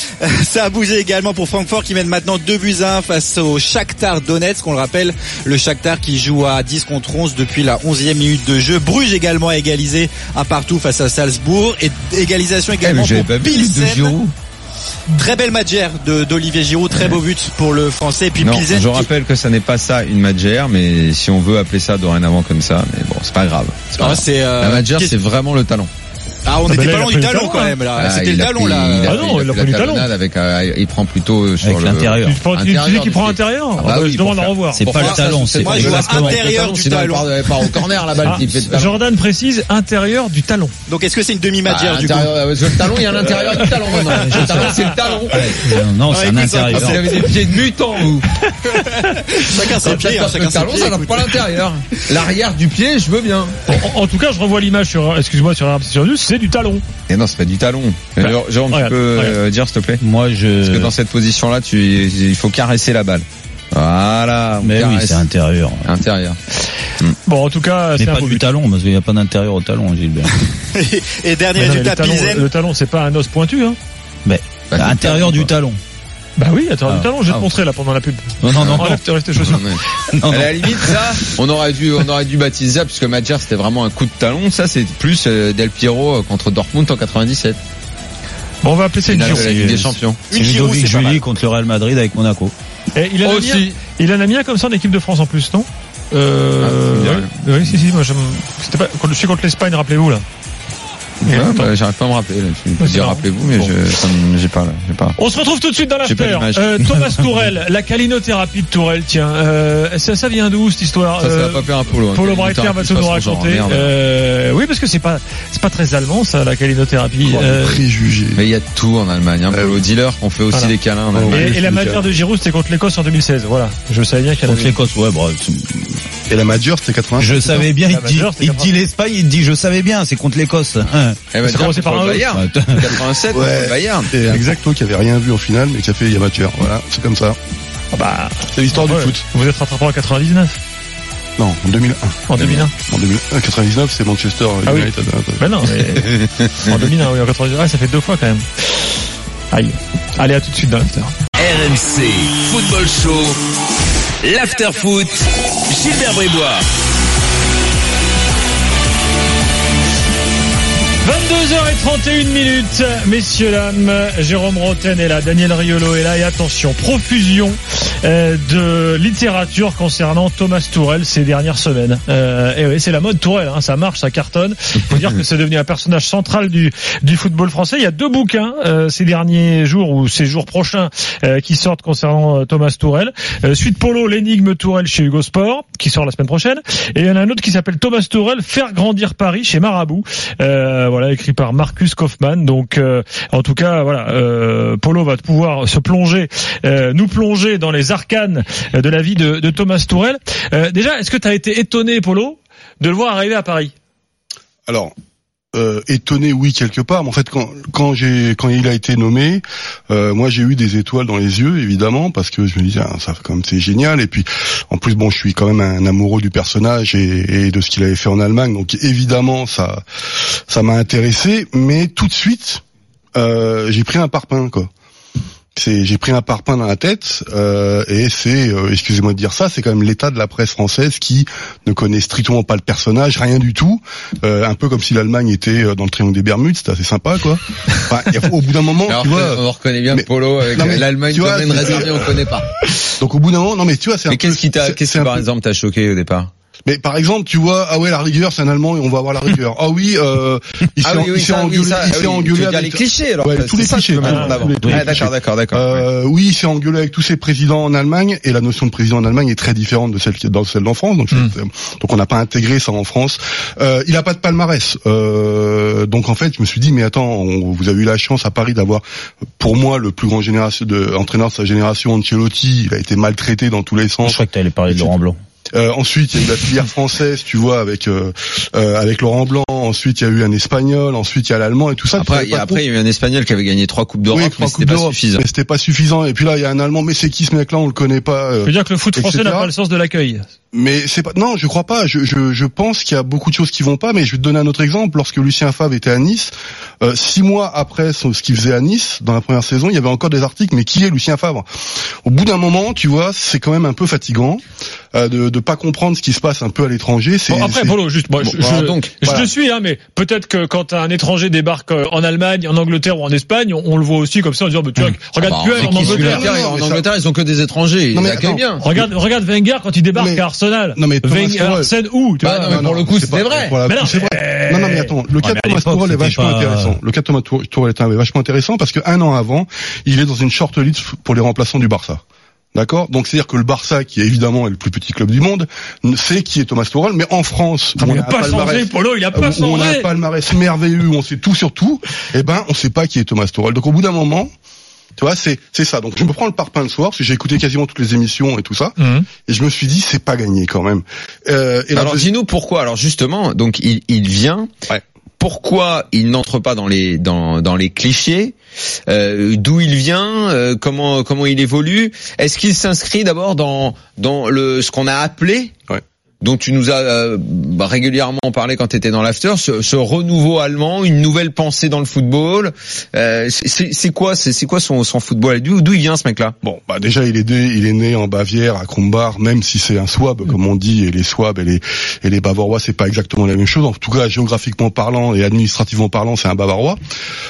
Ça a bougé également pour Francfort, qui mène maintenant deux buts à un face au Shakhtar Donetsk. On le rappelle, le Shakhtar qui joue à dix contre onze depuis la onzième minute de jeu. Bruges également a égalisé un partout face à Salzbourg, et égalisation également eh, pour Pilsen. Très belle matchère de, d'Olivier Giroud, très beau but pour le Français. Et puis non, Pilsen. Je rappelle que ça n'est pas ça une matchère, mais si on veut appeler ça dorénavant comme ça, mais bon, c'est pas grave. C'est pas ah, grave. C'est, euh, la matchère, c'est vraiment le talent. Ah, on ah était bah pas là, loin du talon quand même là. Ah, C'était le talon pris, là. Il a, ah non, il a, il a pris pris la du talon. avec, euh, il prend plutôt sur avec le l'intérieur. Tu prends, tu dis qu'il prend intérieur. Ah bah ah, oui, je demande à faire, revoir. C'est pas le talon, c'est moi je vois intérieur du talon. Il part au corner la balle. Ah, Jordan précise intérieur du talon. Donc est-ce que c'est une demi-matchère ah, du coup? Le talon, il y a l'intérieur du talon maintenant. Le talon, c'est le talon. Non, c'est un intérieur. Vous avez des pieds de mutant, vous. Chacun ses pieds, chacun le talon, ça n'a pas l'intérieur. L'arrière du pied, je veux bien. En tout cas, je revois l'image sur, excuse-moi, sur R M C sur news, c'est du talon. Et non, c'est pas du talon. Jérôme, tu peux euh, dire s'il te plaît? Moi, je. Parce que dans cette position-là, tu, il faut caresser la balle. Voilà. Mais oui, c'est intérieur. Intérieur. Bon, en tout cas, mais c'est pas un du but. talon, parce qu'il n'y a pas d'intérieur au talon, Gilbert. Et dernier Mais non, résultat, le talon, Pilsen. le talon, c'est pas un os pointu, hein. Mais Bah, intérieur du talon. Bah oui, intérieur Ah. du talon, je vais te Ah. montrer là pendant la pub. Non, non, non. Enlève tes, tes chaussures. Non, À non. la limite, ça, on aurait dû, on aurait dû baptiser ça, puisque Madjer c'était vraiment un coup de talon. Ça, c'est plus euh, Del Piero contre Dortmund en quatre-vingt-dix-sept. Bon, on va appeler ça une Finale de la Giroud. Ligue des Champions. C'est Une Giroud, Ludovic c'est pas Julie mal. contre le Real Madrid avec Monaco. Et il en a mis, Aussi. un- il en a mis un comme ça en équipe de France en plus, non? Euh, Ah, c'est ouais. bien. Oui, si, si, moi, je me- c'était pas, quand je suis contre l'Espagne, rappelez-vous, là. Ouais, Attends. bah, j'arrive pas à me rappeler là-dessus. Je Ouais, peux c'est dire, marrant. rappelez-vous, mais Bon. je, ça me- j'ai pas là, j'ai pas. On se retrouve tout de suite dans J'ai pas l'after. l'image. Euh, Thomas Tourelle, la calinothérapie de Tourelle, tiens, euh, ça, ça vient d'où cette histoire? Ça, ça Euh, va pas faire un polo. hein. Polo Quel Breitner lutteur va qui tout nous se fasse son genre, raconter. merde. Euh, oui, parce que c'est pas, c'est pas très allemand, ça, la calinothérapie. Oh, Euh, préjugés. Mais il y a de tout en Allemagne. Hein. Polo dealer, on fait aussi Voilà. des câlins en Oh, Allemagne. et, et la majeure de Giroud, c'était contre l'Écosse en deux mille seize. Voilà. Je savais bien qu'il y en Contre avait. l'Écosse, ouais, bon, Et la Major, c'était quatre-vingts. je savais bien, il La te dit, majeure, c'est il te dit l'Espagne, il te dit, je savais bien, c'est contre l'Écosse. Hein. Elle va C'est dire commencé par contre un le E. Bayern. Bah, quatre-vingt-sept contre Ouais. le Bayern. Et un Exacto qui avait rien vu en finale, mais qui a fait amateur. Voilà, c'est comme ça. Ah bah, C'est l'histoire ouais. du foot. Vous êtes rattrapé en quatre-vingt-dix-neuf. Non, en deux mille un. En deux mille un. En deux mille un, quatre-vingt-dix-neuf, c'est Manchester Ah oui. United. Ben non, mais en deux mille un, oui, en quatre-vingt-dix. Ah, ça fait deux fois quand même. Aïe. Allez, à tout de suite dans l'after. R M C Football Show, l'after foot, Gilbert Brébois. vingt-deux heures trente et une minutes, messieurs, dames, Jérôme Roten est là, Daniel Riolo est là, et attention, profusion euh, de littérature concernant Thomas Tourelle ces dernières semaines. Euh, et oui, c'est la mode Tourelle, hein, ça marche, ça cartonne. Il faut dire que c'est devenu un personnage central du, du football français. Il y a deux bouquins euh, ces derniers jours ou ces jours prochains euh, qui sortent concernant euh, Thomas Tourelle. Euh, suite Polo, l'énigme Tourelle chez Hugo Sport, qui sort la semaine prochaine. Et il y en a un autre qui s'appelle Thomas Tourelle, faire grandir Paris chez Marabout. Euh, voilà, écrit par Marcus Kaufmann. Donc, euh, en tout cas, voilà, euh, Polo va pouvoir se plonger, euh, nous plonger dans les arcanes de la vie de, de Thomas Tourelle. Euh, déjà, est-ce que tu as été étonné, Polo, de le voir arriver à Paris? Alors, euh, étonné, oui, quelque part. Mais en fait, quand, quand j'ai, quand il a été nommé, euh, moi, j'ai eu des étoiles dans les yeux, évidemment, parce que je me disais, ah, ça, quand même, c'est génial. Et puis, en plus, bon, je suis quand même un amoureux du personnage et, et de ce qu'il avait fait en Allemagne. Donc, évidemment, ça, ça m'a intéressé. Mais tout de suite, euh, j'ai pris un parpaing, quoi. C'est, j'ai pris un parpaing dans la tête euh, et c'est, euh, excusez-moi de dire ça, c'est quand même l'état de la presse française qui ne connaît strictement pas le personnage, rien du tout, euh, un peu comme si l'Allemagne était dans le triangle des Bermudes, c'était assez sympa, quoi. Enfin, y a, au bout d'un moment, Alors, tu vois, on reconnaît bien mais- Polo avec non, mais l'Allemagne tu vois, domaine c'est- réservé, on connaît pas. donc au bout d'un moment, non mais tu vois, c'est un Mais peu, qu'est-ce qui t'a, c'est- qu'est-ce c'est qui un par peu- exemple t'a choqué au départ? Mais par exemple, tu vois, ah ouais, la rigueur, c'est un Allemand et on va avoir la rigueur. Ah oui, euh, il s'est Ah oui, il oui, s'est ça, oui, engueulé, ça, il s'est oui, engueulé tu veux dire avec les clichés, alors. Ouais, C'est tous les ça que tu clichés. veux mettre en tous avant. les- tous les Ah, clichés. d'accord, d'accord, d'accord. Euh, oui, il s'est engueulé avec tous ses présidents en Allemagne et la notion de président en Allemagne est très différente de celle qui est dans celle en France. Donc, Mm. c'est- donc on n'a pas intégré ça en France. Euh, il a pas de palmarès. Euh, donc en fait, je me suis dit mais attends, on, vous avez eu la chance à Paris d'avoir, pour moi, le plus grand génération de entraîneur de sa génération, Ancelotti. Il a été maltraité dans tous les Je sens. crois que t'allais parler de Laurent Blanc. Euh, ensuite, il y a eu la filière française, tu vois, avec euh, euh, avec Laurent Blanc. Ensuite, il y a eu un Espagnol. Ensuite, il y a l'Allemand et tout ça. Après, il y a, après, il y a eu un Espagnol qui avait gagné trois coupes d'Europe, oui, mais trois c'était Coupes pas d'Europe, suffisant. mais c'était pas suffisant. Et puis là, il y a un Allemand. Mais c'est qui ce mec-là? On le connaît pas. euh, Je veux dire que le foot français et n'a cetera. pas le sens de l'accueil. Mais c'est pas. Non, je crois pas. Je je, je pense qu'il y a beaucoup de choses qui vont pas. Mais je vais te donner un autre exemple. Lorsque Lucien Favre était à Nice, euh, six mois après son, ce qu'il faisait à Nice dans la première saison, il y avait encore des articles. Mais qui est Lucien Favre? Au bout d'un moment, tu vois, c'est quand même un peu fatigant euh, de de pas comprendre ce qui se passe un peu à l'étranger. C'est Bon, après, c'est- Polo, juste, moi, Bon, je, alors je- donc, je voilà. te suis, hein, mais peut-être que quand un étranger débarque euh, en Allemagne, en Angleterre ou en Espagne, on, on le voit aussi comme ça en disant, bah, tu vois, regarde Bah, Puel c'est en qui, Angleterre. celui-là, Non, non, en mais ça- Angleterre, ils ont que des étrangers. Non, Ils mais accueillent attends. bien. Regarde, regarde Wenger quand il débarque Mais- à Arsenal. non, mais Thomas Wenger, Tuchel- Arsène où, tu Bah, vois. non, mais pour le coup, c'était pas- vrai. pour la- Mais non, c'est vrai. mais- Non, non, mais attends, le cas mais de à Thomas l'époque, Tuchel est c'était vachement pas- intéressant. Le cas de Thomas Tuchel est vachement intéressant parce que un an avant, il est dans une shortlist pour les remplaçants du Barça. D'accord? Donc c'est-à-dire que le Barça, qui est évidemment est le plus petit club du monde, sait qui est Thomas Tuchel, mais en France, Ah, mais où il on a a pas un changé, palmarès- Polo, il a pas où on a un changé. palmarès merveilleux, où on sait tout sur tout, eh ben, on sait pas qui est Thomas Tuchel. Donc au bout d'un moment, tu vois, c'est c'est ça. Donc je me prends le parpaing le soir parce que j'ai écouté quasiment toutes les émissions et tout ça, Mhm. et je me suis dit c'est pas gagné quand même. Euh, et la Alors deuxième- dis-nous pourquoi. Alors justement, donc il, il vient. Ouais. pourquoi il n'entre pas dans les dans dans les clichés, euh, d'où il vient, euh, comment comment il évolue. Est-ce qu'il s'inscrit d'abord dans dans le ce qu'on a appelé, ouais. dont tu nous as euh, bah, régulièrement parlé quand tu étais dans l'after, ce, ce renouveau allemand, une nouvelle pensée dans le football. Euh, c'est, c'est quoi, c'est, c'est quoi son, son football? D'où, d'où il vient ce mec-là? Bon, bah déjà il est né, il est né en Bavière à Krumbach, même si c'est un Souabe comme on dit, et les Souabes et les et les Bavarois c'est pas exactement la même chose. En tout cas, géographiquement parlant et administrativement parlant, c'est un Bavarois.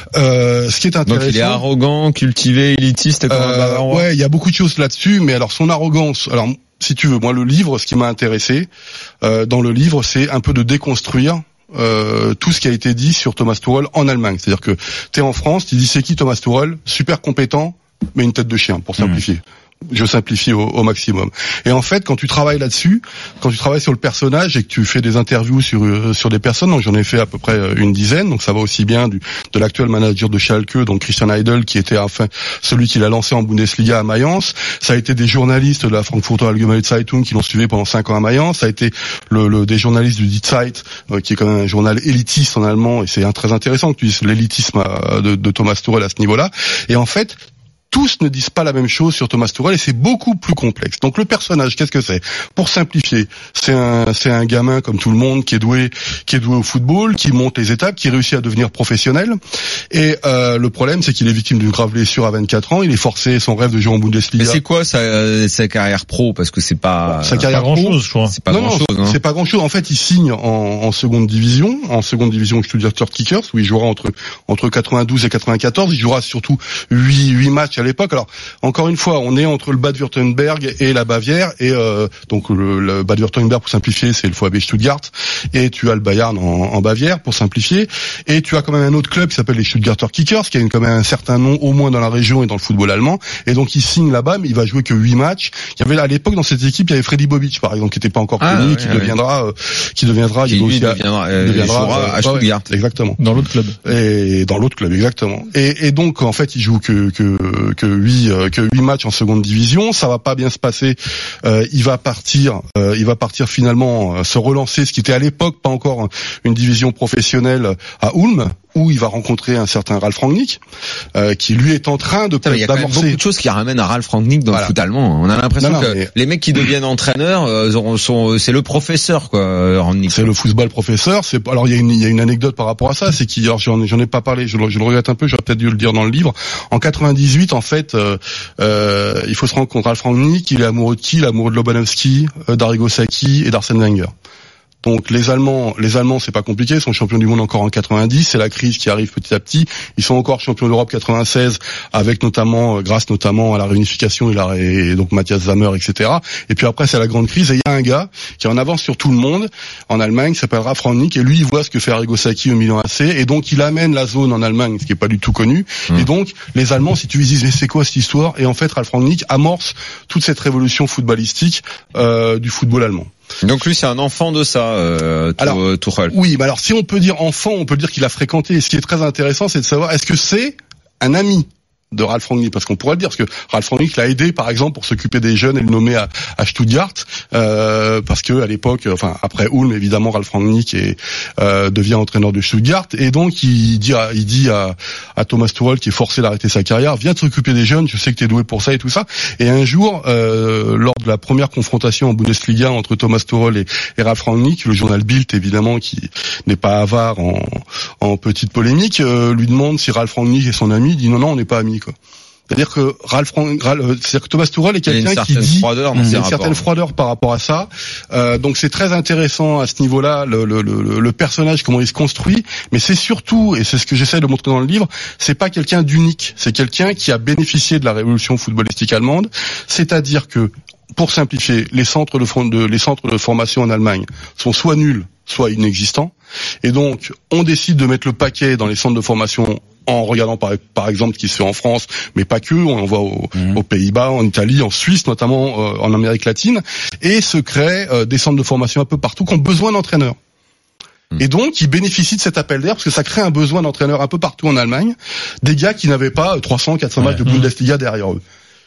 Euh, ce qui est intéressant. Donc il est arrogant, cultivé, élitiste comme euh, un Bavarois. Ouais, il y a beaucoup de choses là-dessus, mais alors son arrogance. Alors si tu veux, moi le livre, ce qui m'a intéressé euh, dans le livre, c'est un peu de déconstruire euh, tout ce qui a été dit sur Thomas Tuchel en Allemagne. C'est-à-dire que t'es en France, tu dis c'est qui Thomas Tuchel, super compétent, mais une tête de chien, pour simplifier. Mmh. Je simplifie au, au maximum. Et en fait, quand tu travailles là-dessus, quand tu travailles sur le personnage et que tu fais des interviews sur euh, sur des personnes, donc j'en ai fait à peu près une dizaine, donc ça va aussi bien du de l'actuel manager de Schalke, donc Christian Heidel, qui était enfin celui qui l'a lancé en Bundesliga à Mayence. Ça a été des journalistes de la Frankfurter Allgemeine Zeitung qui l'ont suivi pendant cinq ans à Mayence. Ça a été le, le des journalistes du Die Zeit, euh, qui est quand même un journal élitiste en allemand, et c'est un, très intéressant que tu dises l'élitisme de, de Thomas Tuchel à ce niveau-là. Et en fait, tous ne disent pas la même chose sur Thomas Tuchel et c'est beaucoup plus complexe. Donc le personnage, qu'est-ce que c'est? Pour simplifier, c'est un c'est un gamin comme tout le monde qui est doué qui est doué au football, qui monte les étapes, qui réussit à devenir professionnel. Et euh, le problème, c'est qu'il est victime d'une grave blessure à vingt-quatre ans. Il est forcé, son rêve de jouer en Bundesliga. Mais c'est quoi sa sa carrière pro? Parce que c'est pas sa carrière pas grand pro, chose, je crois. C'est pas non, grand non, chose. Hein. C'est pas grand chose. En fait, il signe en, en seconde division, en seconde division Stuttgart Kickers, où il jouera entre entre quatre-vingt-douze et quatre-vingt-quatorze. Il jouera surtout huit huit matchs à l'époque. Alors encore une fois, on est entre le Bade-Württemberg et la Bavière, et euh, donc le, le Bade-Württemberg, pour simplifier, c'est le V B Stuttgart, et tu as le Bayern en, en Bavière, pour simplifier, et tu as quand même un autre club qui s'appelle les Stuttgarter Kickers, qui a une, quand même un certain nom, au moins dans la région et dans le football allemand, et donc il signe là-bas, mais il va jouer que huit matchs. Il y avait à l'époque dans cette équipe, il y avait Freddy Bobic, par exemple, qui n'était pas encore ah, connu, ouais, qui, ouais. deviendra, euh, qui deviendra, qui il lui deviendra, euh, deviendra euh, à Stuttgart, ouais, exactement, dans l'autre club, et dans l'autre club, exactement. Et, et donc en fait, il joue que que que huit euh, que huit matchs en seconde division, ça va pas bien se passer. Euh, il va partir, euh, il va partir finalement euh, se relancer, ce qui était à l'époque pas encore une division professionnelle à Ulm, où il va rencontrer un certain Ralf Rangnick, euh, qui lui est en train de d'amorcer. Il y a quand même beaucoup de choses qui ramènent à Ralf Rangnick dans voilà. le foot allemand. On a l'impression non, non, que mais... les mecs qui deviennent entraîneurs euh, sont, c'est le professeur, quoi, Rangnick. C'est le football professeur. C'est alors il y a une il y a une anecdote par rapport à ça, c'est qu'il alors j'en, j'en ai pas parlé, je, je le regrette un peu, j'aurais peut-être dû le dire dans le livre. En quatre-vingt-dix-huit, en fait, euh, euh, il faut se rendre compte, Ralf Rangnick, il est amoureux de qui? Il est amoureux de Lobanovski, euh, d'Arrigo Sacchi et d'Arsène Wenger. Donc les Allemands, les Allemands, c'est pas compliqué, ils sont champions du monde encore en quatre-vingt-dix, c'est la crise qui arrive petit à petit. Ils sont encore champions d'Europe quatre-vingt-seize, avec notamment, grâce notamment à la réunification et, la, et donc Matthias Sammer, et cetera. Et puis après, c'est la grande crise. Et il y a un gars qui est en avance sur tout le monde en Allemagne, qui s'appelle Ralf Rangnick, et lui, il voit ce que fait Arrigo Sacchi au Milan A C, et donc il amène la zone en Allemagne, ce qui est pas du tout connu. Mmh. Et donc les Allemands, si tu lui dis mais c'est quoi cette histoire, et en fait, Ralf Rangnick amorce toute cette révolution footballistique euh, du football allemand. Donc lui, c'est un enfant de ça, euh, alors, Tuchel. Oui, bah alors si on peut dire enfant, on peut dire qu'il a fréquenté. Et ce qui est très intéressant, c'est de savoir est-ce que c'est un ami de Ralf Rangnick, parce qu'on pourrait le dire, parce que Ralf Rangnick l'a aidé, par exemple, pour s'occuper des jeunes et le nommer à, à Stuttgart, euh, parce que à l'époque, enfin après Ulm, évidemment, Ralf Rangnick est, euh, devient entraîneur de Stuttgart, et donc il dit, à, il dit à, à Thomas Tuchel, qui est forcé d'arrêter sa carrière, viens te s'occuper des jeunes, je sais que t'es doué pour ça et tout ça. Et un jour, euh, lors de la première confrontation en Bundesliga entre Thomas Tuchel et, et Ralf Rangnick, le journal Bild, évidemment, qui n'est pas avare en, en petite polémique, euh, lui demande si Ralf Rangnick est son ami. Il dit non, non, on n'est pas amis, quoi. C'est-à-dire que Ralf, Ralf c'est-à-dire que Thomas Tuchel est quelqu'un qui dit froideur, il y a une certaine froideur par rapport à ça. Euh, donc c'est très intéressant à ce niveau-là le, le, le, le personnage, comment il se construit. Mais c'est surtout, et c'est ce que j'essaie de montrer dans le livre, c'est pas quelqu'un d'unique. C'est quelqu'un qui a bénéficié de la révolution footballistique allemande. C'est-à-dire que, pour simplifier, les centres de, de les centres de formation en Allemagne sont soit nuls, soit inexistants. Et donc on décide de mettre le paquet dans les centres de formation en regardant par, par exemple ce qui se fait en France, mais pas que, on va au, mmh. aux Pays-Bas, en Italie, en Suisse, notamment euh, en Amérique latine, et se créent euh, des centres de formation un peu partout qui ont besoin d'entraîneurs. Mmh. Et donc, ils bénéficient de cet appel d'air parce que ça crée un besoin d'entraîneurs un peu partout en Allemagne, des gars qui n'avaient pas trois cents, quatre cents ouais. matchs de Bundesliga derrière eux.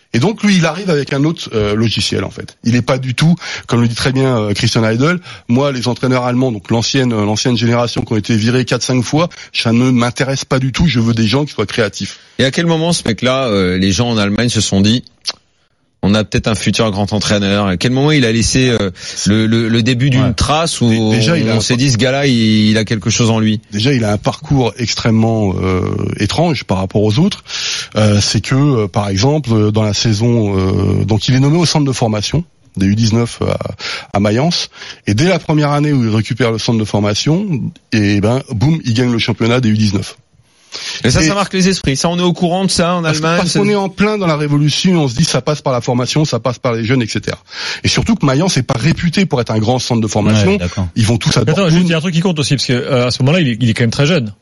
Et donc lui, il arrive avec un autre euh, logiciel en fait. Il est pas du tout, comme le dit très bien euh, Christian Heidel. Moi, les entraîneurs allemands, donc l'ancienne euh, l'ancienne génération qui ont été virés quatre cinq fois, ça ne m'intéresse pas du tout. Je veux des gens qui soient créatifs. Et à quel moment ce mec-là, euh, les gens en Allemagne se sont dit, on a peut-être un futur grand entraîneur. À quel moment il a laissé euh, le, le, le début d'une ouais. trace où déjà, on, on s'est dit ce gars-là, il, il a quelque chose en lui. Déjà, il a un parcours extrêmement euh, étrange par rapport aux autres. Euh, c'est que, euh, par exemple, dans la saison, euh, donc il est nommé au centre de formation des U dix-neuf à, à Mayence, et dès la première année où il récupère le centre de formation, et ben, boum, il gagne le championnat des U dix-neuf. Et ça, et ça marque les esprits. Ça, on est au courant de ça en parce Allemagne. Parce qu'on est en plein dans la révolution. On se dit, ça passe par la formation, ça passe par les jeunes, et cetera. Et surtout que Mayence n'est pas réputé pour être un grand centre de formation. Ouais, ils vont tous à Dortmund. Attends, juste, il y a un truc qui compte aussi, parce que euh, à ce moment-là, il est, il est quand même très jeune.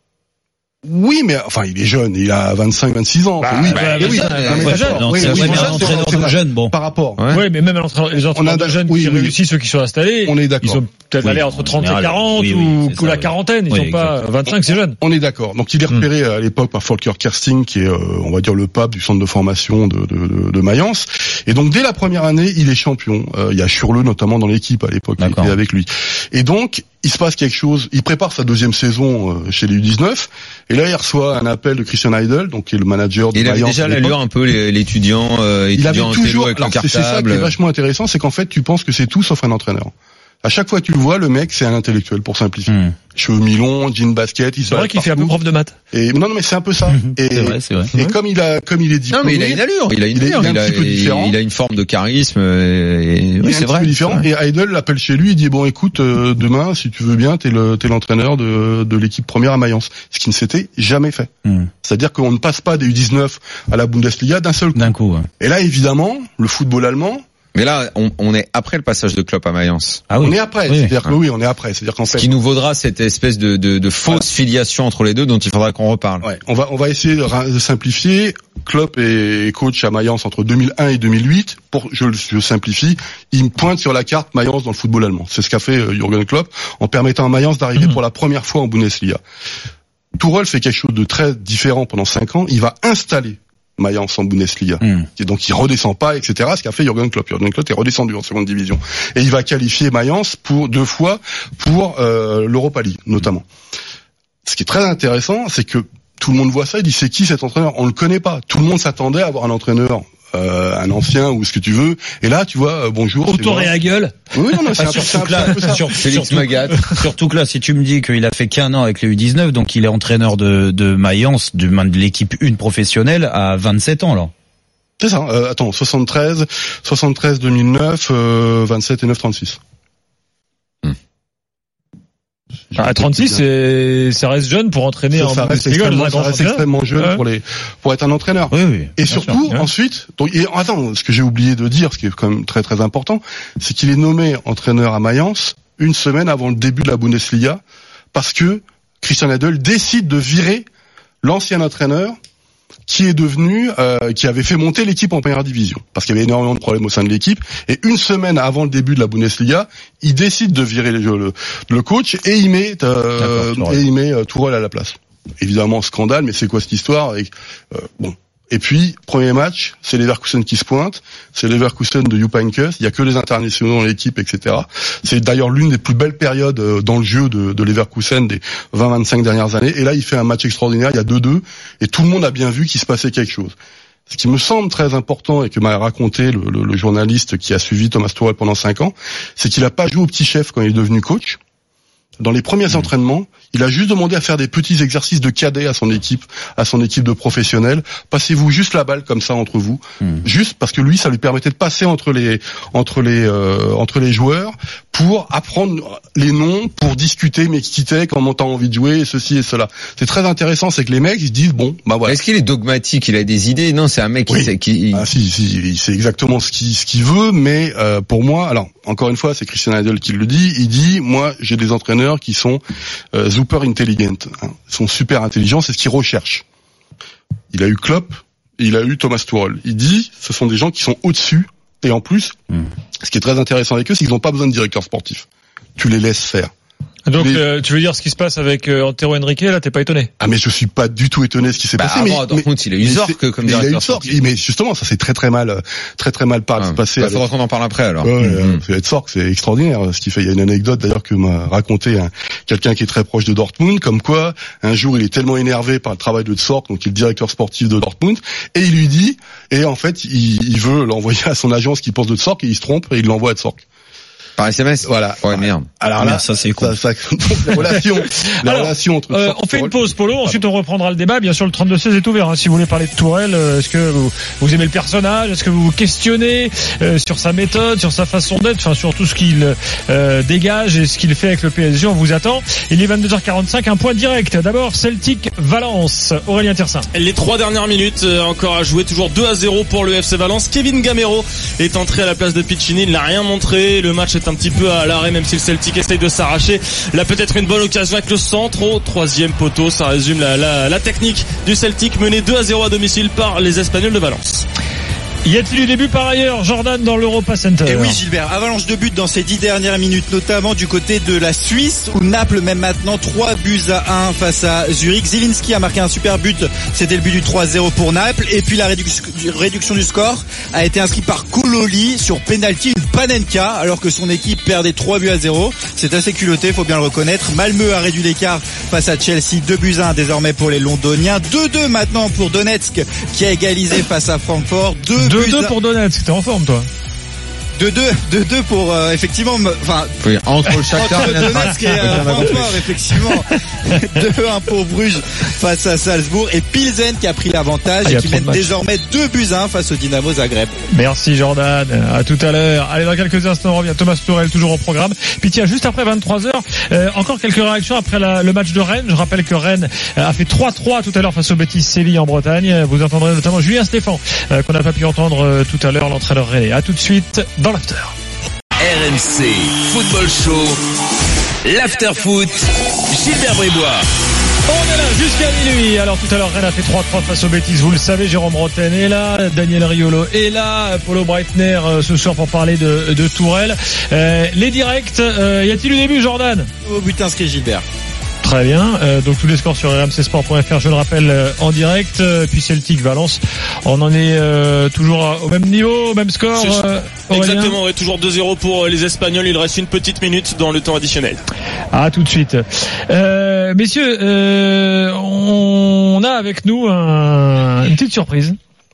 Oui, mais enfin, il est jeune, il a vingt-cinq, vingt-six ans. Bah, oui, bah, bah, oui, c'est jeune. Non, c'est un entraîneur de jeunes, bon. Par rapport. Ouais, ouais mais même les entraîneurs de jeunes qui réussissent, ceux qui sont installés, on est d'accord. Ils ont peut-être oui, allé entre trente et quarante oui, oui, ou, ou la quarantaine. Ils oui, sont pas vingt-cinq, c'est jeune. On est d'accord. Donc, il est repéré à l'époque par Volker Kersting, qui est, euh, on va dire, le pape du centre de formation de, de, de, de Mayence. Et donc, dès la première année, il est champion. Euh, il y a Schürrle, notamment, dans l'équipe, à l'époque, qui était avec lui. Et donc, il se passe quelque chose. Il prépare sa deuxième saison euh, chez les U dix-neuf. Et là, il reçoit un appel de Christian Heidel, donc qui est le manager de il Mayence. Il avait déjà l'allure un peu l'étudiant, euh, étudiant il avait toujours, avec alors, le cartable. C'est ça qui est vachement intéressant, c'est qu'en fait, tu penses que c'est tout sauf un entraîneur. À chaque fois que tu le vois, le mec, c'est un intellectuel, pour simplifier. Mmh. Cheveux mi-longs, jean basket, il se C'est vrai qu'il fait un peu prof de maths. Et non, non, mais c'est un peu ça. Et, c'est vrai, c'est vrai. Et comme il a, comme il est diplômé. Non, mais il a une allure, il a une il, allure, il, il, a, il, il a une forme de charisme, et, il oui, c'est vrai. Différent. Et Heidel l'appelle chez lui, il dit, bon, écoute, euh, demain, si tu veux bien, t'es le, t'es l'entraîneur de, de l'équipe première à Mayence. Ce qui ne s'était jamais fait. Mmh. C'est-à-dire qu'on ne passe pas des U dix-neuf à la Bundesliga d'un seul coup. D'un coup, ouais. Et là, évidemment, le football allemand, mais là, on, on est après le passage de Klopp à Mayence. Ah oui. On est après, oui. c'est-à-dire que oui, on est après. C'est-à-dire qu'en fait, ce qui nous vaudra cette espèce de, de, de fausse voilà. filiation entre les deux, dont il faudra qu'on reparle. Ouais. On va, on va essayer de, de simplifier. Klopp est coach à Mayence entre deux mille un et deux mille huit. Pour, je, je simplifie, il pointe sur la carte Mayence dans le football allemand. C'est ce qu'a fait euh, Jürgen Klopp en permettant à Mayence d'arriver mmh. pour la première fois en Bundesliga. Tuchel fait quelque chose de très différent pendant cinq ans. Il va installer Mayence en Bundesliga. Mm. Et donc il redescend pas, et cetera. Ce qu'a fait Jürgen Klopp. Jürgen Klopp est redescendu en seconde division. Et il va qualifier Mayence pour deux fois pour euh, l'Europa League, notamment. Ce qui est très intéressant, c'est que tout le monde voit ça, il dit c'est qui cet entraîneur? On le connaît pas. Tout le monde s'attendait à avoir un entraîneur, euh, un ancien ou ce que tu veux. Et là, tu vois, euh, bonjour. Autour et à gueule. Oui, non, non, c'est ah, un, surtout, c'est un, que là, c'est un peu ça. sur, surtout, surtout que là, si tu me dis qu'il a fait qu'un an avec les U dix-neuf, donc il est entraîneur de, de Mayence, de, de l'équipe une professionnelle, à vingt-sept ans, là. C'est ça. Euh, attends, soixante-treize, soixante-treize deux mille neuf, euh, vingt-sept et neuf trente-six. À trente-six, c'est, ça reste jeune pour entraîner ça, en ça reste extrêmement, ça reste extrêmement jeune ouais. pour les, pour être un entraîneur. Oui, oui. Et surtout, sûr. ensuite, donc, et, attends, ce que j'ai oublié de dire, ce qui est quand même très très important, c'est qu'il est nommé entraîneur à Mayence une semaine avant le début de la Bundesliga, parce que Christian Heidel décide de virer l'ancien entraîneur qui est devenu, euh, qui avait fait monter l'équipe en première division, parce qu'il y avait énormément de problèmes au sein de l'équipe. Et une semaine avant le début de la Bundesliga, il décide de virer le, le, le coach et il met, euh, et il met euh, Tuchel à la place. Évidemment scandale, mais c'est quoi cette histoire? Et, euh, bon. Et puis, premier match, c'est Leverkusen qui se pointe, c'est Leverkusen de Jupp Heynckes, il y a que les internationaux dans l'équipe, et cetera. C'est d'ailleurs l'une des plus belles périodes dans le jeu de, de Leverkusen des vingt vingt-cinq dernières années. Et là, il fait un match extraordinaire, il y a deux deux, et tout le monde a bien vu qu'il se passait quelque chose. Ce qui me semble très important, et que m'a raconté le, le, le journaliste qui a suivi Thomas Tuchel pendant cinq ans, c'est qu'il n'a pas joué au petit chef quand il est devenu coach. Dans les premiers mmh. entraînements, il a juste demandé à faire des petits exercices de cadet à son équipe, à son équipe de professionnels. Passez-vous juste la balle comme ça entre vous, mmh. juste parce que lui, ça lui permettait de passer entre les entre les euh, entre les joueurs pour apprendre les noms, pour discuter, mais qui t'es, comment t'as envie de jouer, et ceci et cela. C'est très intéressant, c'est que les mecs ils se disent bon, bah voilà. Est-ce qu'il est dogmatique? Il a des idées? Non, c'est un mec oui. qui, qui... Ah si, si, c'est exactement ce qu'il ce qu'il veut, mais euh, pour moi, alors encore une fois, c'est Christian Heidel qui le dit. Il dit, moi, j'ai des entraîneurs qui sont euh, super intelligents, hein, sont super intelligents, c'est ce qu'ils recherchent. Il a eu Klopp, et il a eu Thomas Tuchel. Il dit, ce sont des gens qui sont au-dessus, et en plus, mmh. ce qui est très intéressant avec eux, c'est qu'ils n'ont pas besoin de directeur sportif. Tu les laisses faire. Donc mais... euh, tu veux dire ce qui se passe avec euh, Antero Henrique, là t'es pas étonné? Ah mais je suis pas du tout étonné de ce qui s'est bah, passé. Avant, mais Dortmund, il a eu Zorc comme directeur. Il a eu Zorc, mais justement ça s'est très très mal, très très mal par... ah, passé. Il faudra qu'on en parle après alors. Ouais, mmh. euh, Zorc, c'est extraordinaire ce qu'il fait. Il y a une anecdote d'ailleurs que m'a raconté un, quelqu'un qui est très proche de Dortmund, comme quoi un jour il est tellement énervé par le travail de Zorc, donc il est le directeur sportif de Dortmund, et il lui dit, et en fait il, il veut l'envoyer à son agence qui pense de Zorc et il se trompe et il l'envoie à Zorc. Par S M S. Voilà. Ouais, merde. Alors là, ça c'est cool. Ça, ça, les relations, les Alors, relations entre. Euh, on fait une pause, Polo. Ensuite, on reprendra le débat. Bien sûr, le trente-deux seize est ouvert. Hein, si vous voulez parler de Tourelle, euh, est-ce que vous, vous aimez le personnage? Est-ce que vous vous questionnez euh, sur sa méthode, sur sa façon d'être, enfin sur tout ce qu'il euh, dégage et ce qu'il fait avec le P S G? On vous attend. Il est vingt-deux heures quarante-cinq. Un point direct. D'abord, Celtic Valence. Aurélien Tiersin. Les trois dernières minutes euh, encore à jouer. Toujours deux à zéro pour le F C Valence. Kevin Gamero est entré à la place de Piccini. Il n'a rien montré. Le match est un petit peu à l'arrêt, même si le Celtic essaye de s'arracher. Là, peut-être une bonne occasion avec le centre au troisième poteau. Ça résume la, la, la technique du Celtic, mené deux à zéro à domicile par les Espagnols de Valence. Y a-t-il eu des buts par ailleurs, Jordan, dans l'Europa Center? Et oui, Gilbert, avalanche de buts dans ces dix dernières minutes, notamment du côté de la Suisse, où Naples mène maintenant trois buts à un face à Zurich. Zielinski a marqué un super but, c'était le but du trois zéro pour Naples. Et puis la réduction, réduction du score a été inscrite par Kololi sur penalty, une Panenka, alors que son équipe perdait trois buts à zéro. C'est assez culotté, faut bien le reconnaître. Malmö a réduit l'écart face à Chelsea, deux buts à un désormais pour les Londoniens. deux deux maintenant pour Donetsk, qui a égalisé face à Francfort. deux deux deux pour Donetsk, t'es en forme toi? deux deux, deux deux pour euh, effectivement, enfin oui, entre le Shakhtar et Donetsk et euh, Francfort, effectivement. deux un pour Bruges face à Salzbourg et Pilsen qui a pris l'avantage ah, et qui mène désormais deux buts à un face au Dynamo Zagreb. Merci Jordan, à tout à l'heure. Allez, dans quelques instants on revient. Thomas Tourelle toujours au programme. Puis tiens, juste après vingt-trois heures, euh, encore quelques réactions après la, le match de Rennes. Je rappelle que Rennes a fait trois trois tout à l'heure face au Betis Séville en Bretagne. Vous entendrez notamment Julien Stéphan euh, qu'on n'a pas pu entendre euh, tout à l'heure, l'entraîneur rennais. À tout de suite dans l'after. R M C Football Show, l'after foot, Gilbert Bribois. On est là jusqu'à minuit. Alors tout à l'heure Rennes a fait trois trois face au Betis, vous le savez. Jérôme Roten est là, Daniel Riolo est là, Polo Breitner euh, ce soir pour parler de, de Tourelle. Euh, les directs, euh, y a-t-il eu des buts, Jordan? Au but inscrit, Gilbert. Très bien, euh, donc tous les scores sur r m c sport point f r, je le rappelle, euh, en direct. Euh, puis Celtic Valence, on en est euh, toujours à, au même niveau, au même score. Euh, Exactement, ouais, toujours deux zéro pour les Espagnols. Il reste une petite minute dans le temps additionnel. Ah, tout de suite. Euh, messieurs, euh, on a avec nous un, une petite surprise.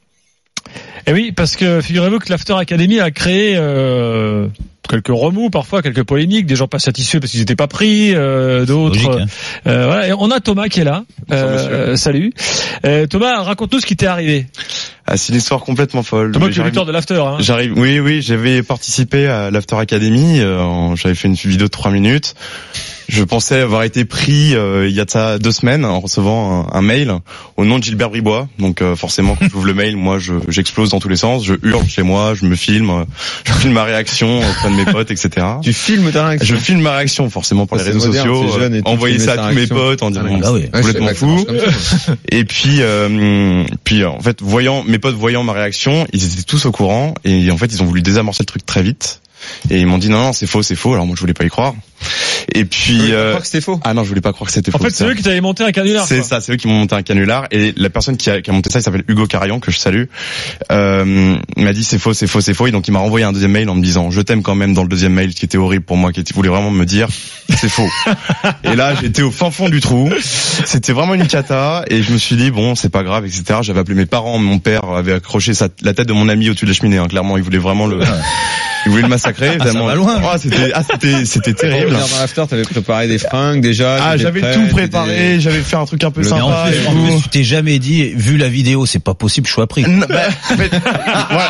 Et oui, parce que figurez-vous que l'After Academy a créé euh, quelques remous, parfois quelques polémiques, des gens pas satisfaits parce qu'ils n'étaient pas pris, euh, d'autres. Logique, hein. euh, voilà. Et on a Thomas qui est là. Euh, salut. Euh, Thomas, raconte-nous ce qui t'est arrivé. Ah, c'est une histoire complètement folle. Thomas, tu es l'auteur de l'After. Hein. J'arrive. Oui, oui, j'avais participé à l'After Academy. Euh, j'avais fait une vidéo de trois minutes. Je pensais avoir été pris euh, il y a de ça deux semaines en recevant un, un mail au nom de Gilbert Bribois. Donc euh, forcément, quand j'ouvre le mail, moi, je, j'explose dans tous les sens. Je hurle chez moi, je me filme, je filme ma réaction auprès de mes potes, et cetera. Tu filmes ta réaction? Je filme ma réaction forcément pour ça, les réseaux moderne, sociaux. Jeune, envoyer ça à tous mes potes en disant ah, oui. complètement ouais, fou. Et puis, euh, puis en fait, voyant mes potes voyant ma réaction, ils étaient tous au courant et en fait, ils ont voulu désamorcer le truc très vite. Et ils m'ont dit non, non, c'est faux, c'est faux. Alors moi, je voulais pas y croire. Et puis, je voulais euh, pas croire que c'était faux. Ah non, je voulais pas croire que c'était faux. En fait, c'est eux qui t'avaient monté un canular. C'est quoi. ça, c'est eux qui m'ont monté un canular. Et la personne qui a, qui a monté ça, il s'appelle Hugo Carillon, que je salue. Euh, m'a dit c'est faux, c'est faux, c'est faux. Et donc il m'a renvoyé un deuxième mail en me disant je t'aime quand même dans le deuxième mail, qui était horrible pour moi, qui était, voulait vraiment me dire c'est faux. Et là, j'étais au fin fond du trou. C'était vraiment une cata. Et je me suis dit bon, c'est pas grave, et cetera. J'avais appelé mes parents. Mon père avait accroché sa, la tête de mon ami au-dessus de la cheminée. Hein. Clairement, il voulait vraiment le. Il voulait le massacrer. Ah, ça va loin. Oh, c'était, ah, c'était, c'était terrible. Dans l'After, t'avais préparé des fringues déjà. Ah, j'avais prêt, tout préparé. des... J'avais fait un truc un peu Le sympa. mais en plus, et en tout. plus, tu t'es jamais dit, vu la vidéo, c'est pas possible, je sois pris. Non, bah, en fait, voilà.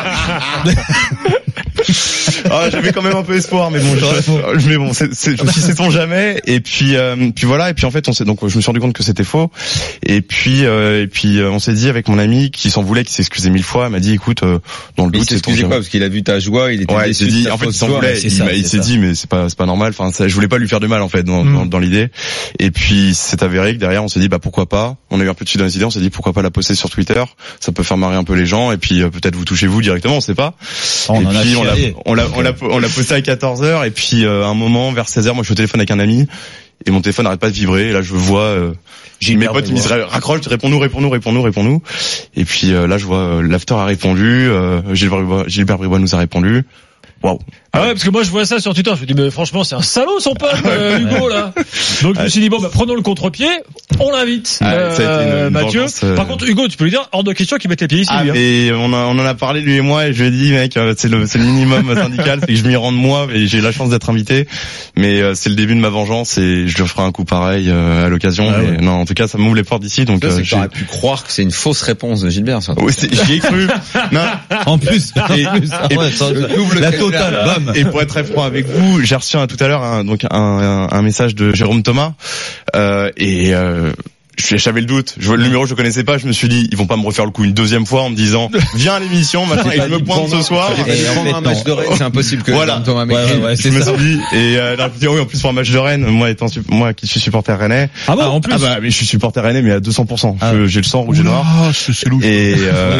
Ah, j'avais quand même un peu espoir, mais bon, je, mais bon, c'est, c'est, je me suis dit, sait-on jamais. Et puis, euh, puis voilà. Et puis en fait, on s'est donc, je me suis rendu compte que c'était faux. Et puis, euh, et puis, euh, on s'est dit avec mon ami qui s'en voulait, qui s'est excusé mille fois, il m'a dit, écoute, euh, dans le Mais doute, il s'excusait quoi parce qu'il a vu ta joie, il était ouais, il déçu s'est dit, de ta en fait, il fausse s'en joie. voulait. c'est Il, ça, m'a- il c'est s'est ça. dit, mais c'est pas, c'est pas normal. Enfin, ça, je voulais pas lui faire de mal en fait dans, Mm. dans, dans l'idée. Et puis, c'est avéré que derrière, on s'est dit, bah pourquoi pas. On a eu un peu de suite dans les idées. On s'est dit, pourquoi pas la poster sur Twitter. Ça peut faire marrer un peu les gens. Et puis euh, peut-être vous touchez vous directement, on sait pas. On et en a puis on l'a, on l'a, on l'a, on l'a posté à quatorze heures et puis euh, un moment vers seize heures, moi je suis au téléphone avec un ami et mon téléphone n'arrête pas de vibrer. Et là je vois euh, j'ai mes potes qui me disent raccroche, réponds-nous, réponds-nous, réponds-nous, réponds-nous. Et puis euh, là je vois euh, l'after a répondu, euh, Gilbert Bribois, Gilbert Bribois nous a répondu. Waouh. Ah ouais, parce que moi je vois ça sur Twitter, je me dis mais franchement c'est un salaud son pote euh, Hugo là. Donc je me suis dit bon bah prenons le contre-pied, on l'invite. Ah, euh, une, une Mathieu. vengeance, euh... Par contre Hugo, tu peux lui dire hors de question qu'il mette les pieds ici. Ah, lui, hein. Et on, a, on en a parlé lui et moi et je lui ai dit mec c'est le, c'est le minimum syndical, c'est que je m'y rende moi et j'ai la chance d'être invité. Mais euh, c'est le début de ma vengeance et je lui ferai un coup pareil euh, à l'occasion. Ah, ouais. Non en tout cas ça m'ouvre les portes d'ici donc. Ça, c'est euh, que j'aurais pu croire que c'est une fausse réponse de Gilbert. Ça. Oui j'y ai cru. Non en plus. Et, et, et, ouais, ça, la totale. Bam. Et pour être très franc avec vous, j'ai reçu un, tout à l'heure un, donc un, un, un message de Jérôme Thomas euh, et euh, j'avais le doute. Je vois le numéro, je le connaissais pas. Je me suis dit, ils vont pas me refaire le coup une deuxième fois en me disant, viens à l'émission, machin, et je me pointe ce soir. Et en fait, un match de Rennes, c'est impossible que voilà. Thomas m'écrive. Ouais, ouais, je me suis dit, et euh, là, oui, en plus pour un match de Rennes, moi étant moi qui suis supporter rennais. Ah bon, en plus. Ah bah, mais je suis supporter rennais, mais à deux cents pour cent. Ah. Je, j'ai le sang rouge et noir. Ah, c'est louche. Et euh,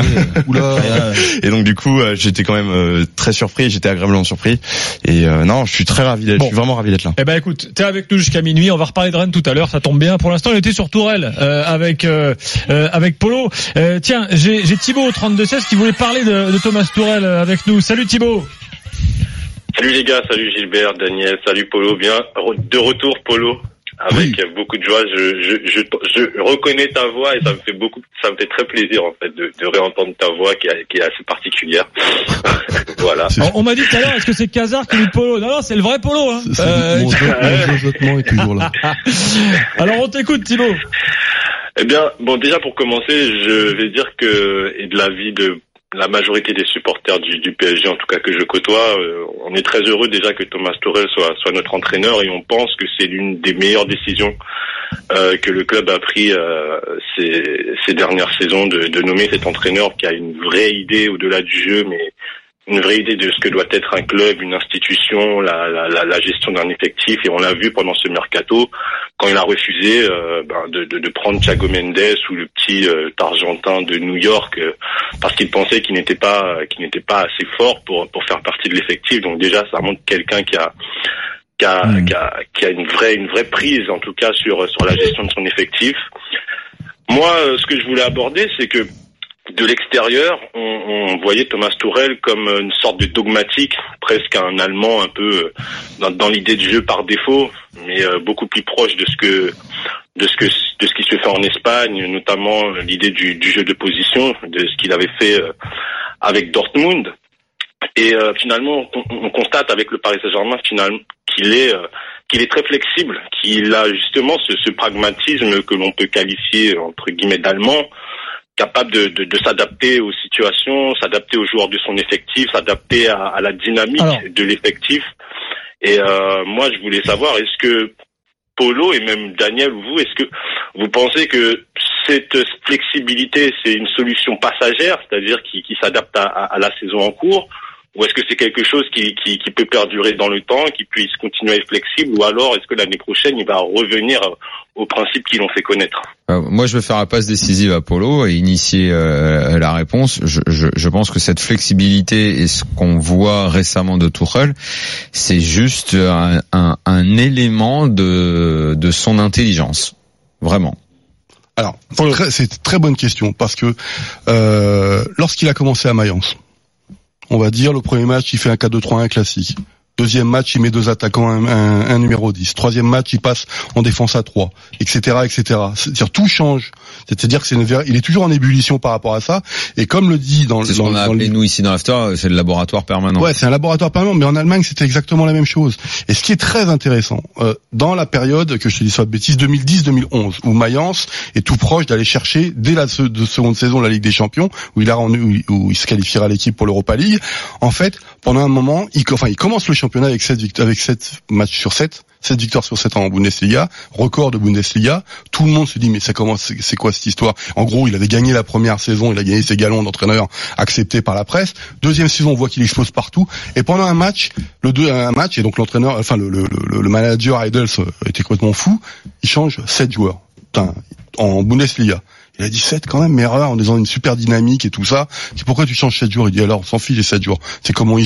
et donc du coup, euh, j'étais quand même euh, très surpris. J'étais agréablement surpris. Et euh, non, je suis très ravi d'être. Bon. Je suis vraiment ravi d'être là. Eh ben écoute, t'es avec nous jusqu'à minuit. On va reparler de Rennes tout à l'heure. Ça tombe bien. Pour l'instant, il était sur Tourelle euh, avec. Euh, euh, avec Polo. Euh, tiens, j'ai, j'ai Thibaut au trente-deux seize qui voulait parler de, de Thomas Tourelle avec nous. Salut Thibaut. Salut les gars, salut Gilbert, Daniel, salut Polo. Bien de retour Polo, avec oui. beaucoup de joie. Je, je, je, je reconnais ta voix et ça me fait beaucoup, ça me fait très plaisir en fait de, de réentendre ta voix qui est, qui est assez particulière. Voilà. On, on m'a dit tout à l'heure, est-ce que c'est Casar qui dit Polo? Non, non, c'est le vrai Polo. Hein. C'est, euh... Mon jojotement est toujours là. Alors on t'écoute Thibaut. Eh bien, bon, déjà pour commencer, je vais dire que, et de l'avis de la majorité des supporters du, du P S G, en tout cas que je côtoie, euh, on est très heureux déjà que Thomas Tuchel soit, soit notre entraîneur et on pense que c'est l'une des meilleures décisions euh, que le club a pris euh, ces, ces dernières saisons de, de nommer cet entraîneur qui a une vraie idée au-delà du jeu, mais une vraie idée de ce que doit être un club, une institution, la, la, la, la gestion d'un effectif. Et on l'a vu pendant ce mercato, quand il a refusé euh, ben, de, de, de prendre Thiago Mendes ou le petit euh, Argentin de New York euh, parce qu'il pensait qu'il n'était pas qu'il n'était pas assez fort pour pour faire partie de l'effectif. Donc déjà, ça montre quelqu'un qui a qui a, mmh. qui a qui a une vraie une vraie prise en tout cas sur sur la gestion de son effectif. Moi, ce que je voulais aborder, c'est que de l'extérieur, on, on voyait Thomas Tuchel comme une sorte de dogmatique, presque un Allemand un peu dans, dans l'idée du jeu par défaut, mais euh, beaucoup plus proche de ce que de ce que de ce qui se fait en Espagne, notamment l'idée du, du jeu de position, de ce qu'il avait fait euh, avec Dortmund. Et euh, finalement, on, on constate avec le Paris Saint-Germain finalement qu'il est euh, qu'il est très flexible, qu'il a justement ce, ce pragmatisme que l'on peut qualifier entre guillemets d'allemand, capable de, de, de s'adapter aux situations, s'adapter aux joueurs de son effectif, s'adapter à, à la dynamique Alors. de l'effectif. Et euh, moi, je voulais savoir, est-ce que Polo et même Daniel ou vous, est-ce que vous pensez que cette flexibilité, c'est une solution passagère, c'est-à-dire qui, qui s'adapte à, à la saison en cours, ou est-ce que c'est quelque chose qui, qui, qui peut perdurer dans le temps, qui puisse continuer à être flexible, ou alors est-ce que l'année prochaine, il va revenir aux principes qui l'ont fait connaître? euh, Moi, je vais faire la passe décisive à Polo et initier euh, la réponse. Je, je, je pense que cette flexibilité et ce qu'on voit récemment de Tuchel, c'est juste un, un, un élément de, de son intelligence. Vraiment. Alors, c'est, très, c'est une très bonne question, parce que euh, lorsqu'il a commencé à Mayence, on va dire, le premier match, il fait un quatre deux trois un classique. Deuxième match, il met deux attaquants, un, un, un numéro dix. Troisième match, il passe en défense à trois, et cetera, et cetera. C'est-à-dire, tout change. C'est-à-dire que c'est une, il est toujours en ébullition par rapport à ça. Et comme le dit dans, c'est ce dans, qu'on a dans appelé le... nous ici dans l'After, c'est le laboratoire permanent. Ouais, c'est un laboratoire permanent, mais en Allemagne, c'était exactement la même chose. Et ce qui est très intéressant, euh, dans la période, que je te dis pas de bêtises, deux mille dix deux mille onze, où Mayence est tout proche d'aller chercher, dès la se, de seconde saison, la Ligue des Champions, où il a rendu, où, où il se qualifiera l'équipe pour l'Europa League. En fait, pendant un moment, il, enfin, il commence le championnat avec sept victoires, avec sept matchs sur sept, sept victoires sur sept en Bundesliga, record de Bundesliga. Tout le monde se dit mais ça commence, c'est, c'est quoi cette histoire? En gros, il avait gagné la première saison, il a gagné ses galons d'entraîneur acceptés par la presse. Deuxième saison, on voit qu'il explose partout. Et pendant un match, le deux, un match, et donc l'entraîneur, enfin le, le, le, le manager Heidels était complètement fou. Il change sept joueurs Putain, en Bundesliga. Il a dit sept quand même, mais erreur, en disant une super dynamique et tout ça. C'est pourquoi tu changes sept jours. Il dit alors, on s'en fiche les sept jours. C'est comment il joue.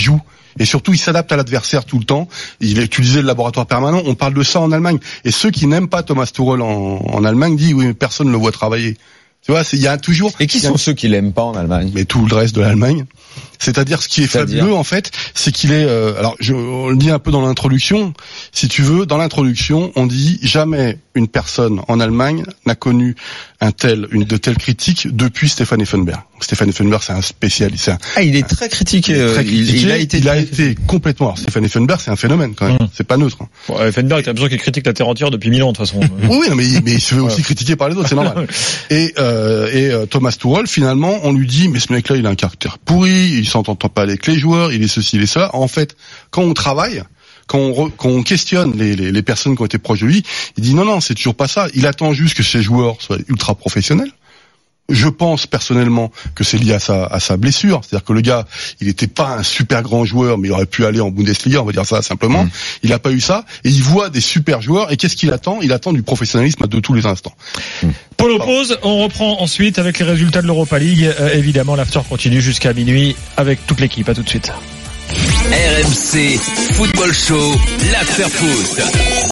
Et surtout, il s'adapte à l'adversaire tout le temps. Il est utilisé le laboratoire permanent. On parle de ça en Allemagne. Et ceux qui n'aiment pas Thomas Tuchel en, en Allemagne disent oui, mais personne ne le voit travailler. Tu vois, il y a toujours. Et qui sont ceux qui l'aiment pas en Allemagne? Mais tout le reste de l'Allemagne. C'est-à-dire, ce qui est C'est-à-dire fabuleux en fait, c'est qu'il est. Euh, alors, je on le dit un peu dans l'introduction. Si tu veux, dans l'introduction, on dit jamais une personne en Allemagne n'a connu un tel, une de telles critiques depuis Stefan Effenberg. Stefan Effenberg, c'est un spécialiste. C'est un, ah, il est très critiqué. Il, est très critiqué. il, il a été. Il a été complètement. Alors, Stefan Effenberg, c'est un phénomène quand même. Mmh. C'est pas neutre. Hein. Bon, Effenberg, t'as besoin qu'il critique la terre entière depuis mille ans de toute façon. oui, oui, non, mais, mais il se fait aussi critiquer par les autres, c'est normal. Et, euh, et euh, Thomas Tuchel, finalement, on lui dit, mais ce mec-là, il a un caractère pourri, il s'entend pas avec les joueurs, il est ceci, il est cela. En fait, quand on travaille, quand on, re, quand on questionne les, les, les personnes qui ont été proches de lui, il dit non, non, c'est toujours pas ça. Il attend juste que ses joueurs soient ultra professionnels. Je pense personnellement que c'est lié à sa, à sa blessure. C'est-à-dire que le gars, il n'était pas un super grand joueur, mais il aurait pu aller en Bundesliga, on va dire ça simplement. Mmh. Il n'a pas eu ça. Et il voit des super joueurs. Et qu'est-ce qu'il attend? Il attend du professionnalisme de tous les instants. Mmh. Polo pause, on reprend ensuite avec les résultats de l'Europa League. Euh, évidemment, l'after continue jusqu'à minuit avec toute l'équipe. À tout de suite. R M C Football Show, l'after foot.